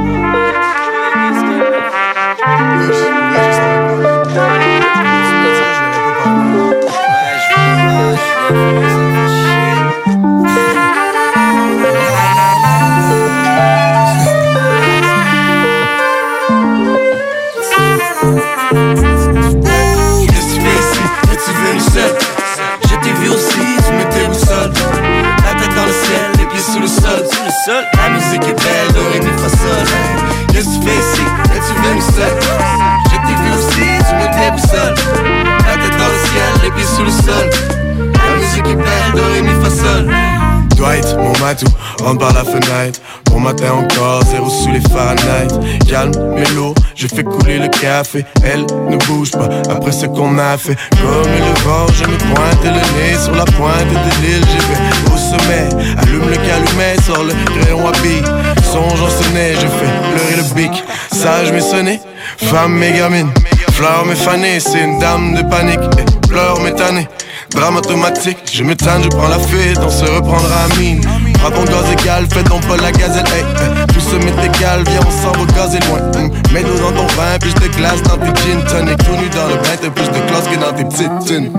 S13: La musique est belle, do ré mi fa sol. Qu'est-ce que tu fais ici? Es-tu venu seul? Je t'ai vu aussi, tu me déboussoles. La tête dans le ciel, les pieds sous le sol. La musique est belle, do ré mi fa sol. Dwight, mon matou, rentre par la fenêtre. Bon matin encore, zéro sous les Fahrenheit. Calme, mélo, je fais couler le café. Elle ne bouge pas après ce qu'on a fait. Comme le vent, je me pointe le nez sur la pointe de l'île. Je vais au sommet, allume le calumet, sors le crayon à billes. Songe en sonnet, je fais pleurer le bic. Sage mais sonné, femme mais gamine. Fleur mais fanée, c'est une dame de panique. Et pleure mais tannée. Drame automatique, je me tanne, je prends la fuite, on se reprendra à mine. Prends ton gaz égal, fais donc pas la gazelle, hey, hey. Tout se met égal, viens on s'en va gazer loin. mm. Mets-nous dans ton vin, plus de glace dans tes gin tonic. Tout nu dans le bain, t'as plus de classe que dans tes petites tunes.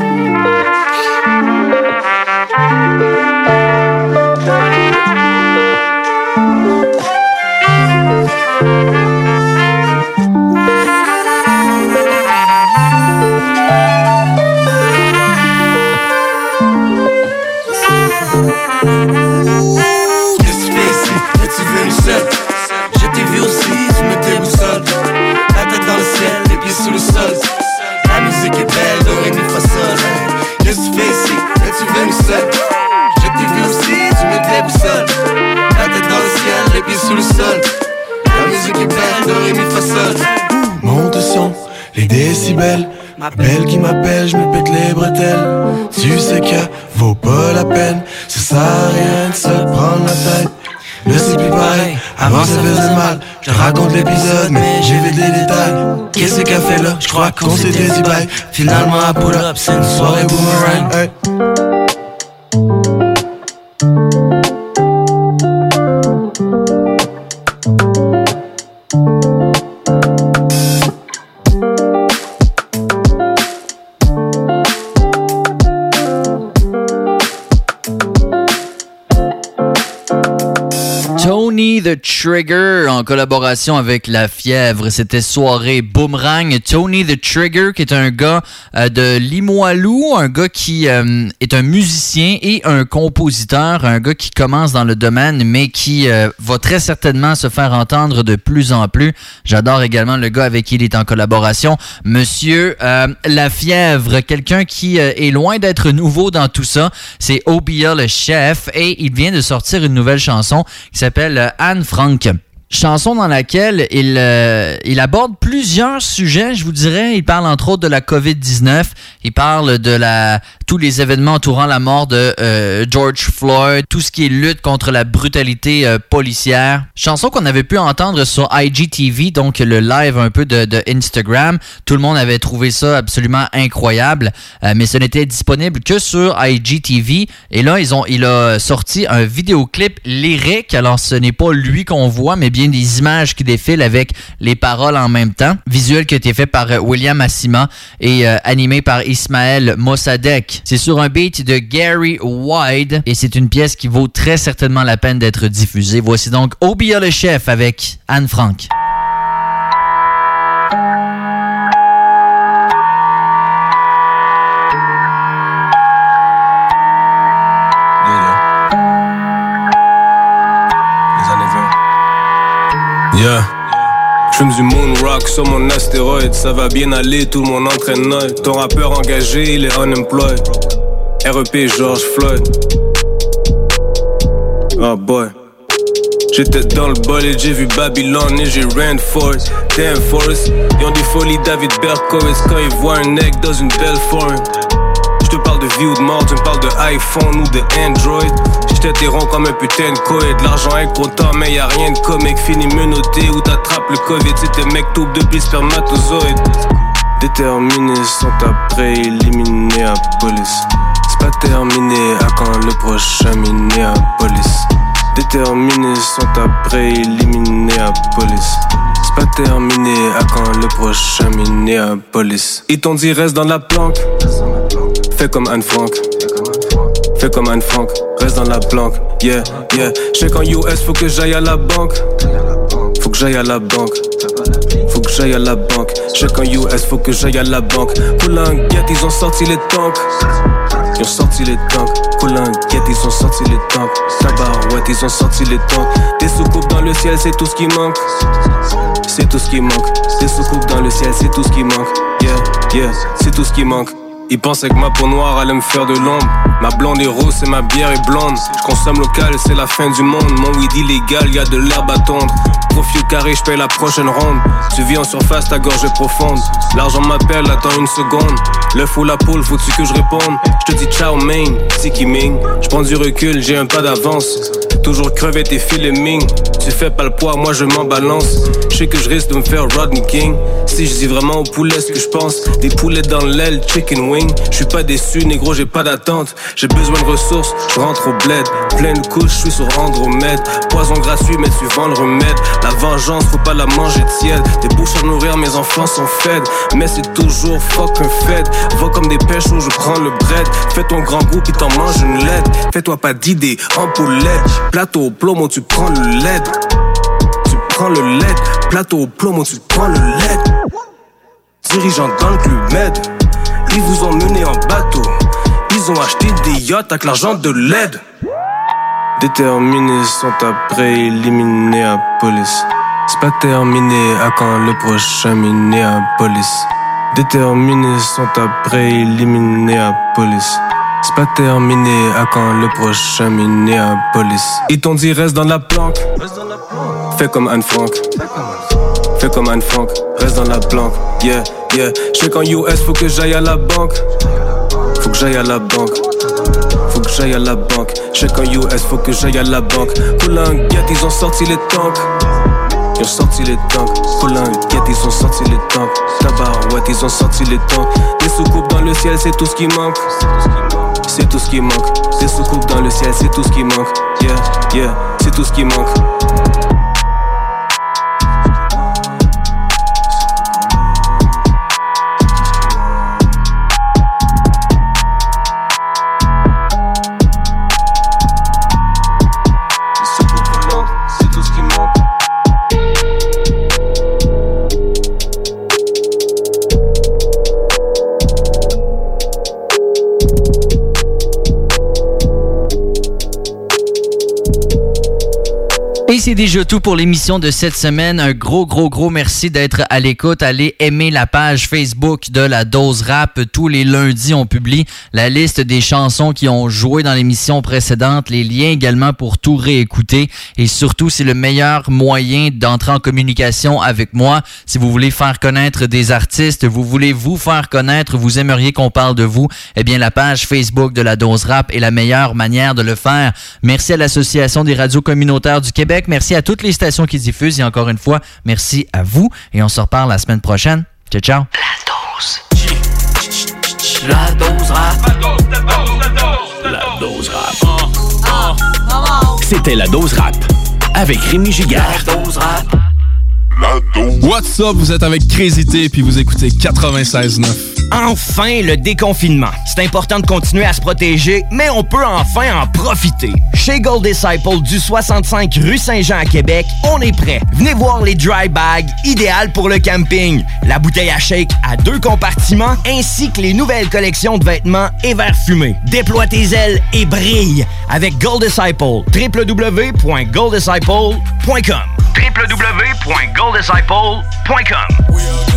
S13: Ma belle qui m'appelle, je me pète les bretelles. Tu sais que vaut pas la peine, ça sert à rien de se prendre la tête. Là c'est plus pareil, avant ça faisait mal. Je raconte l'épisode mais j'évite les détails. Qu'est-ce qu'elle fait là, je crois qu'on s'était dit bye. Finalement à pull up, c'est une soirée boomerang, hey.
S4: Tony the Trigger en collaboration avec La Fièvre. C'était soirée Boomerang. Tony the Trigger qui est un gars euh, de Limoilou, un gars qui euh, est un musicien et un compositeur, un gars qui commence dans le domaine mais qui euh, va très certainement se faire entendre de plus en plus. J'adore également le gars avec qui il est en collaboration, Monsieur euh, La Fièvre, quelqu'un qui euh, est loin d'être nouveau dans tout ça. C'est Obia le chef et il vient de sortir une nouvelle chanson qui s'appelle euh, Anne Frank. Chanson dans laquelle il, euh, il aborde plusieurs sujets, je vous dirais. Il parle entre autres de la covid dix-neuf. Il parle de la tous les événements entourant la mort de euh, George Floyd, tout ce qui est lutte contre la brutalité euh, policière. Chanson qu'on avait pu entendre sur I G T V, donc le live un peu de, de Instagram. Tout le monde avait trouvé ça absolument incroyable, euh, mais ce n'était disponible que sur I G T V. Et là, ils ont, il a sorti un vidéoclip lyrique. Alors, ce n'est pas lui qu'on voit, mais bien des images qui défilent avec les paroles en même temps. Visuel qui a été fait par euh, William Assima et euh, animé par Ismaël Mossadegh. C'est sur un beat de Gary White et c'est une pièce qui vaut très certainement la peine d'être diffusée. Voici donc Obia le chef avec Anne Frank.
S7: Yeah. J'fume du moon rock sur mon astéroïde. Ça va bien aller, tout le monde entraîne. Ton rappeur engagé, il est unemployed. R E P George Floyd. Oh boy. J'étais dans le bol et j'ai vu Babylone et j'ai ran for it. Damn Forest, ils ont des folies David Berkowitz quand ils voient un egg dans une belle foreign. Je te parle de vie ou de mort, tu me parles de iPhone ou de Android. J'étais t'es rond comme un putain de coïd. L'argent est content mais y'a rien de comique. Fini menotté ou t'attrapes le Covid. Si t'es mec toupe depuis spermatozoïde. Déterminés sont après éliminés à police. C'est pas terminé à quand le prochain Minneapolis. Déterminés sont après éliminés à police. C'est pas terminé à quand le prochain Minneapolis. Ils t'ont dit reste dans la planque. Fais comme Anne Frank. Fais comme Anne Frank. Reste dans la planque. Yeah, yeah. J'sais qu'en U S faut que j'aille à la banque. Faut que j'aille à la banque. Faut que j'aille à la banque. J'sais qu'en U S faut que j'aille à la banque. Coulinguette, ils ont sorti les tanks. Ils ont sorti les tanks. Coulinguette, ils ont sorti les tanks. Tabarouette, ils ont sorti les tanks. Des soucoupes dans le ciel, c'est tout ce qui manque. C'est tout ce qui manque. Des soucoupes dans le ciel, c'est tout ce qui manque. Yeah, yeah, c'est tout ce qui manque. Ils pensaient que ma peau noire allait me faire de l'ombre. Ma blonde est rose et ma bière est blonde. Je consomme local, c'est la fin du monde. Mon weed illégal, y'a de l'herbe à tondre. Profil carré, j'paye la prochaine ronde. Tu vis en surface, ta gorge est profonde. L'argent m'appelle, attends une seconde. L'œuf ou la poule, faut-tu que je réponde? Je te dis ciao main, Tiki Ming. J'prends du recul, j'ai un pas d'avance. Toujours crever tes filets ming. Tu fais pas le poids, moi je m'en balance. Je sais que je risque de me faire Rodney King. Si je dis vraiment au poulet ce que je pense. Des poulets dans l'aile, chicken wing. Je suis pas déçu, négro, j'ai pas d'attente. J'ai besoin de ressources, je rentre au bled. Pleine couche, je suis sur Andromède. Poison gratuit, mais tu vends le remède. La vengeance, faut pas la manger tiède. Des bouches à nourrir, mes enfants sont fed. Mais c'est toujours fuck un fed. Va comme des pêches où je prends le bread. Fais ton grand goût qui t'en mange une lettre. Fais-toi pas d'idées en poulette. Plateau au plomo, tu prends le L E D. Tu prends le L E D. Plateau au plomo, tu prends le L E D. Dirigeant dans le club Med. Ils vous ont mené en bateau. Ils ont acheté des yachts avec l'argent de L E D. Déterminés sont après éliminés à police. C'est pas terminé à quand le prochain Minneapolis. Déterminés sont après éliminés à police. C'est pas terminé à quand le prochain Minneapolis. Ils t'ont dit reste dans la planque. Fais comme Anne Frank. Fais comme Anne Frank. Reste dans la planque. Yeah, yeah. J'sais qu'en U S faut que j'aille à la banque. Faut que j'aille à la banque. Faut que j'aille à la banque. J'sais qu'en U S faut que j'aille à la banque. Coulinguette, ils ont sorti les tanks. Ils ont sorti les tanks. Coulinguette, ils ont sorti les tanks. Tabarouette, ils ont sorti les tanks. Des soucoupes dans le ciel, c'est tout ce qui manque. C'est tout ce qui manque. Des soucoupes dans le ciel, c'est tout ce qui manque. Yeah, yeah, c'est tout ce qui manque. C'est tout ce qui manque.
S4: c'est déjà tout pour l'émission de cette semaine. Un gros, gros, gros merci d'être à l'écoute. Allez aimer la page Facebook de la Dose Rap. Tous les lundis, on publie la liste des chansons qui ont joué dans l'émission précédente, les liens également pour tout réécouter. Et surtout, c'est le meilleur moyen d'entrer en communication avec moi. Si vous voulez faire connaître des artistes, vous voulez vous faire connaître, vous aimeriez qu'on parle de vous, eh bien, la page Facebook de la Dose Rap est la meilleure manière de le faire. Merci à l'Association des radios communautaires du Québec. Merci à toutes les stations qui diffusent. Et encore une fois, merci à vous. Et on se reparle la semaine prochaine. Ciao, ciao.
S2: La dose rap.
S14: La dose rap. C'était la dose rap avec Rémi Giguère.
S2: La dose rap.
S12: What's up, vous êtes avec Crazy T puis vous écoutez quatre-vingt-seize neuf.
S15: Enfin, le déconfinement. C'est important de continuer à se protéger, mais on peut enfin en profiter. Chez Gold Disciple du soixante-cinq rue Saint-Jean à Québec, on est prêt. Venez voir les dry bags, idéales pour le camping. La bouteille à shake à deux compartiments, ainsi que les nouvelles collections de vêtements et verres fumés. Déploie tes ailes et brille avec Gold Disciple. w w w point gold disciple point com w w w point gold disciple point com.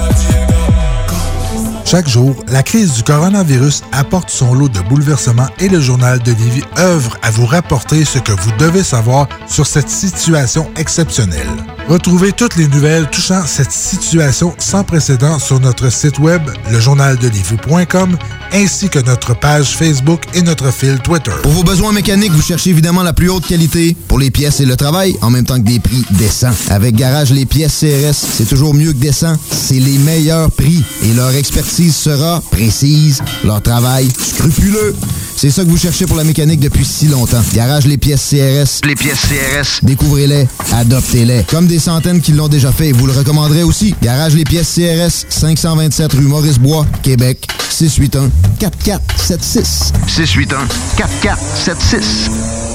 S23: Chaque jour, la crise du coronavirus apporte son lot de bouleversements et le Journal de Lévis œuvre à vous rapporter ce que vous devez savoir sur cette situation exceptionnelle. Retrouvez toutes les nouvelles touchant cette situation sans précédent sur notre site web, le journal de lévis point com, ainsi que notre page Facebook et notre fil Twitter.
S24: Pour vos besoins mécaniques, vous cherchez évidemment la plus haute qualité pour les pièces et le travail, en même temps que des prix décents. Avec Garage Les Pièces C R S, c'est toujours mieux que décent. C'est les meilleurs prix et leur expertise sera précise, leur travail scrupuleux. C'est ça que vous cherchez pour la mécanique depuis si longtemps. Garage Les Pièces C R S. Les pièces C R S. Découvrez-les, adoptez-les. Comme des centaines qui l'ont déjà fait et vous le recommanderez aussi. Garage Les Pièces C R S, cinq cent vingt-sept rue Maurice-Bois, Québec, six huit un, quatre quatre sept six. six huit un, quatre quatre sept six.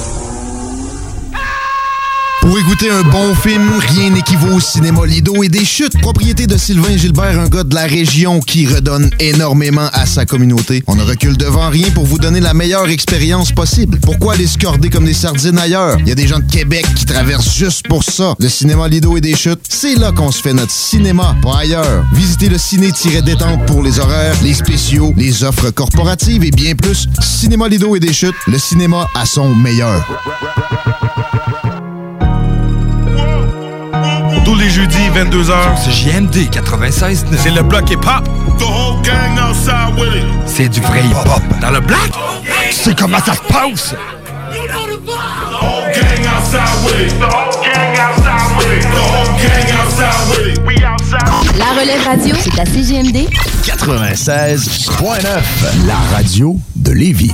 S24: Pour écouter un bon film, rien n'équivaut au cinéma Lido et des Chutes, propriété de Sylvain Gilbert, un gars de la région qui redonne énormément à sa communauté. On ne recule devant rien pour vous donner la meilleure expérience possible. Pourquoi aller se corder comme des sardines ailleurs? Il y a des gens de Québec qui traversent juste pour ça. Le cinéma Lido et des Chutes, c'est là qu'on se fait notre cinéma, pas ailleurs. Visitez le ciné-détente pour les horaires, les spéciaux, les offres corporatives et bien plus. Cinéma Lido et des Chutes, le cinéma à son meilleur.
S25: Tous les jeudis, vingt-deux heures, c'est J M D quatre-vingt-seize neuf. C'est le bloc hip-hop. C'est du vrai hip-hop. Dans le bloc, tu sais comment ça se passe.
S26: La Relève Radio, c'est à C J M D
S14: quatre-vingt-seize neuf. La radio de Lévis.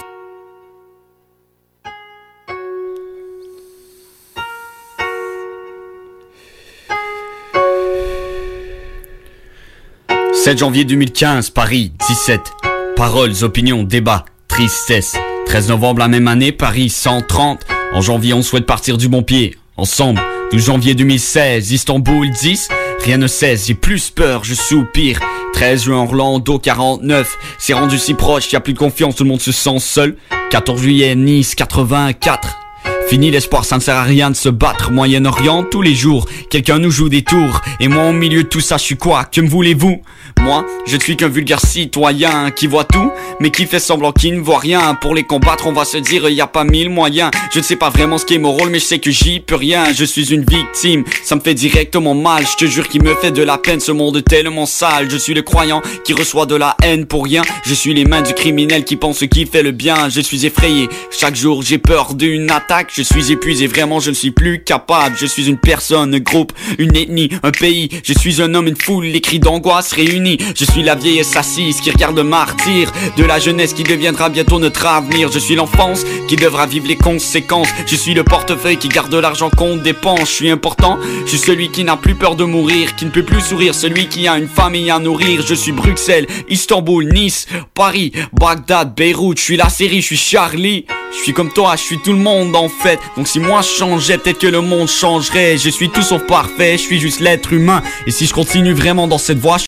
S27: sept janvier deux mille quinze, Paris, dix-sept. Paroles, opinions, débats, tristesse. treize novembre la même année, Paris, cent trente. En janvier, on souhaite partir du bon pied. Ensemble, douze janvier deux mille seize, Istanbul, dix. Rien ne cesse, j'ai plus peur, je soupire. treize juin, Orlando, quarante-neuf. C'est rendu si proche, y a plus de confiance, tout le monde se sent seul. quatorze juillet, Nice, quatre-vingt-quatre. Fini l'espoir, ça ne sert à rien de se battre. Moyen-Orient, tous les jours, quelqu'un nous joue des tours. Et moi, au milieu de tout ça, je suis quoi? Que me voulez-vous? Moi, je ne suis qu'un vulgaire citoyen qui voit tout, mais qui fait semblant qu'il ne voit rien. Pour les combattre, on va se dire, y a pas mille moyens. Je ne sais pas vraiment ce qui est mon rôle, mais je sais que j'y peux rien. Je suis une victime, ça me fait directement mal. Je te jure qu'il me fait de la peine, ce monde tellement sale. Je suis le croyant qui reçoit de la haine pour rien. Je suis les mains du criminel qui pense qu'il fait le bien. Je suis effrayé, chaque jour j'ai peur d'une attaque. Je suis épuisé, vraiment je ne suis plus capable. Je suis une personne, un groupe, une ethnie, un pays. Je suis un homme, une foule, les cris d'angoisse réunis. Je suis la vieillesse assise qui regarde le martyr de la jeunesse qui deviendra bientôt notre avenir. Je suis l'enfance qui devra vivre les conséquences. Je suis le portefeuille qui garde l'argent qu'on dépense. Je suis important, je suis celui qui n'a plus peur de mourir, qui ne peut plus sourire, celui qui a une famille à nourrir. Je suis Bruxelles, Istanbul, Nice, Paris, Bagdad, Beyrouth. Je suis la série, je suis Charlie. Je suis comme toi, je suis tout le monde en fait. Donc si moi je changeais, peut-être que le monde changerait. Je suis tout sauf parfait, je suis juste l'être humain. Et si je continue vraiment dans cette voie,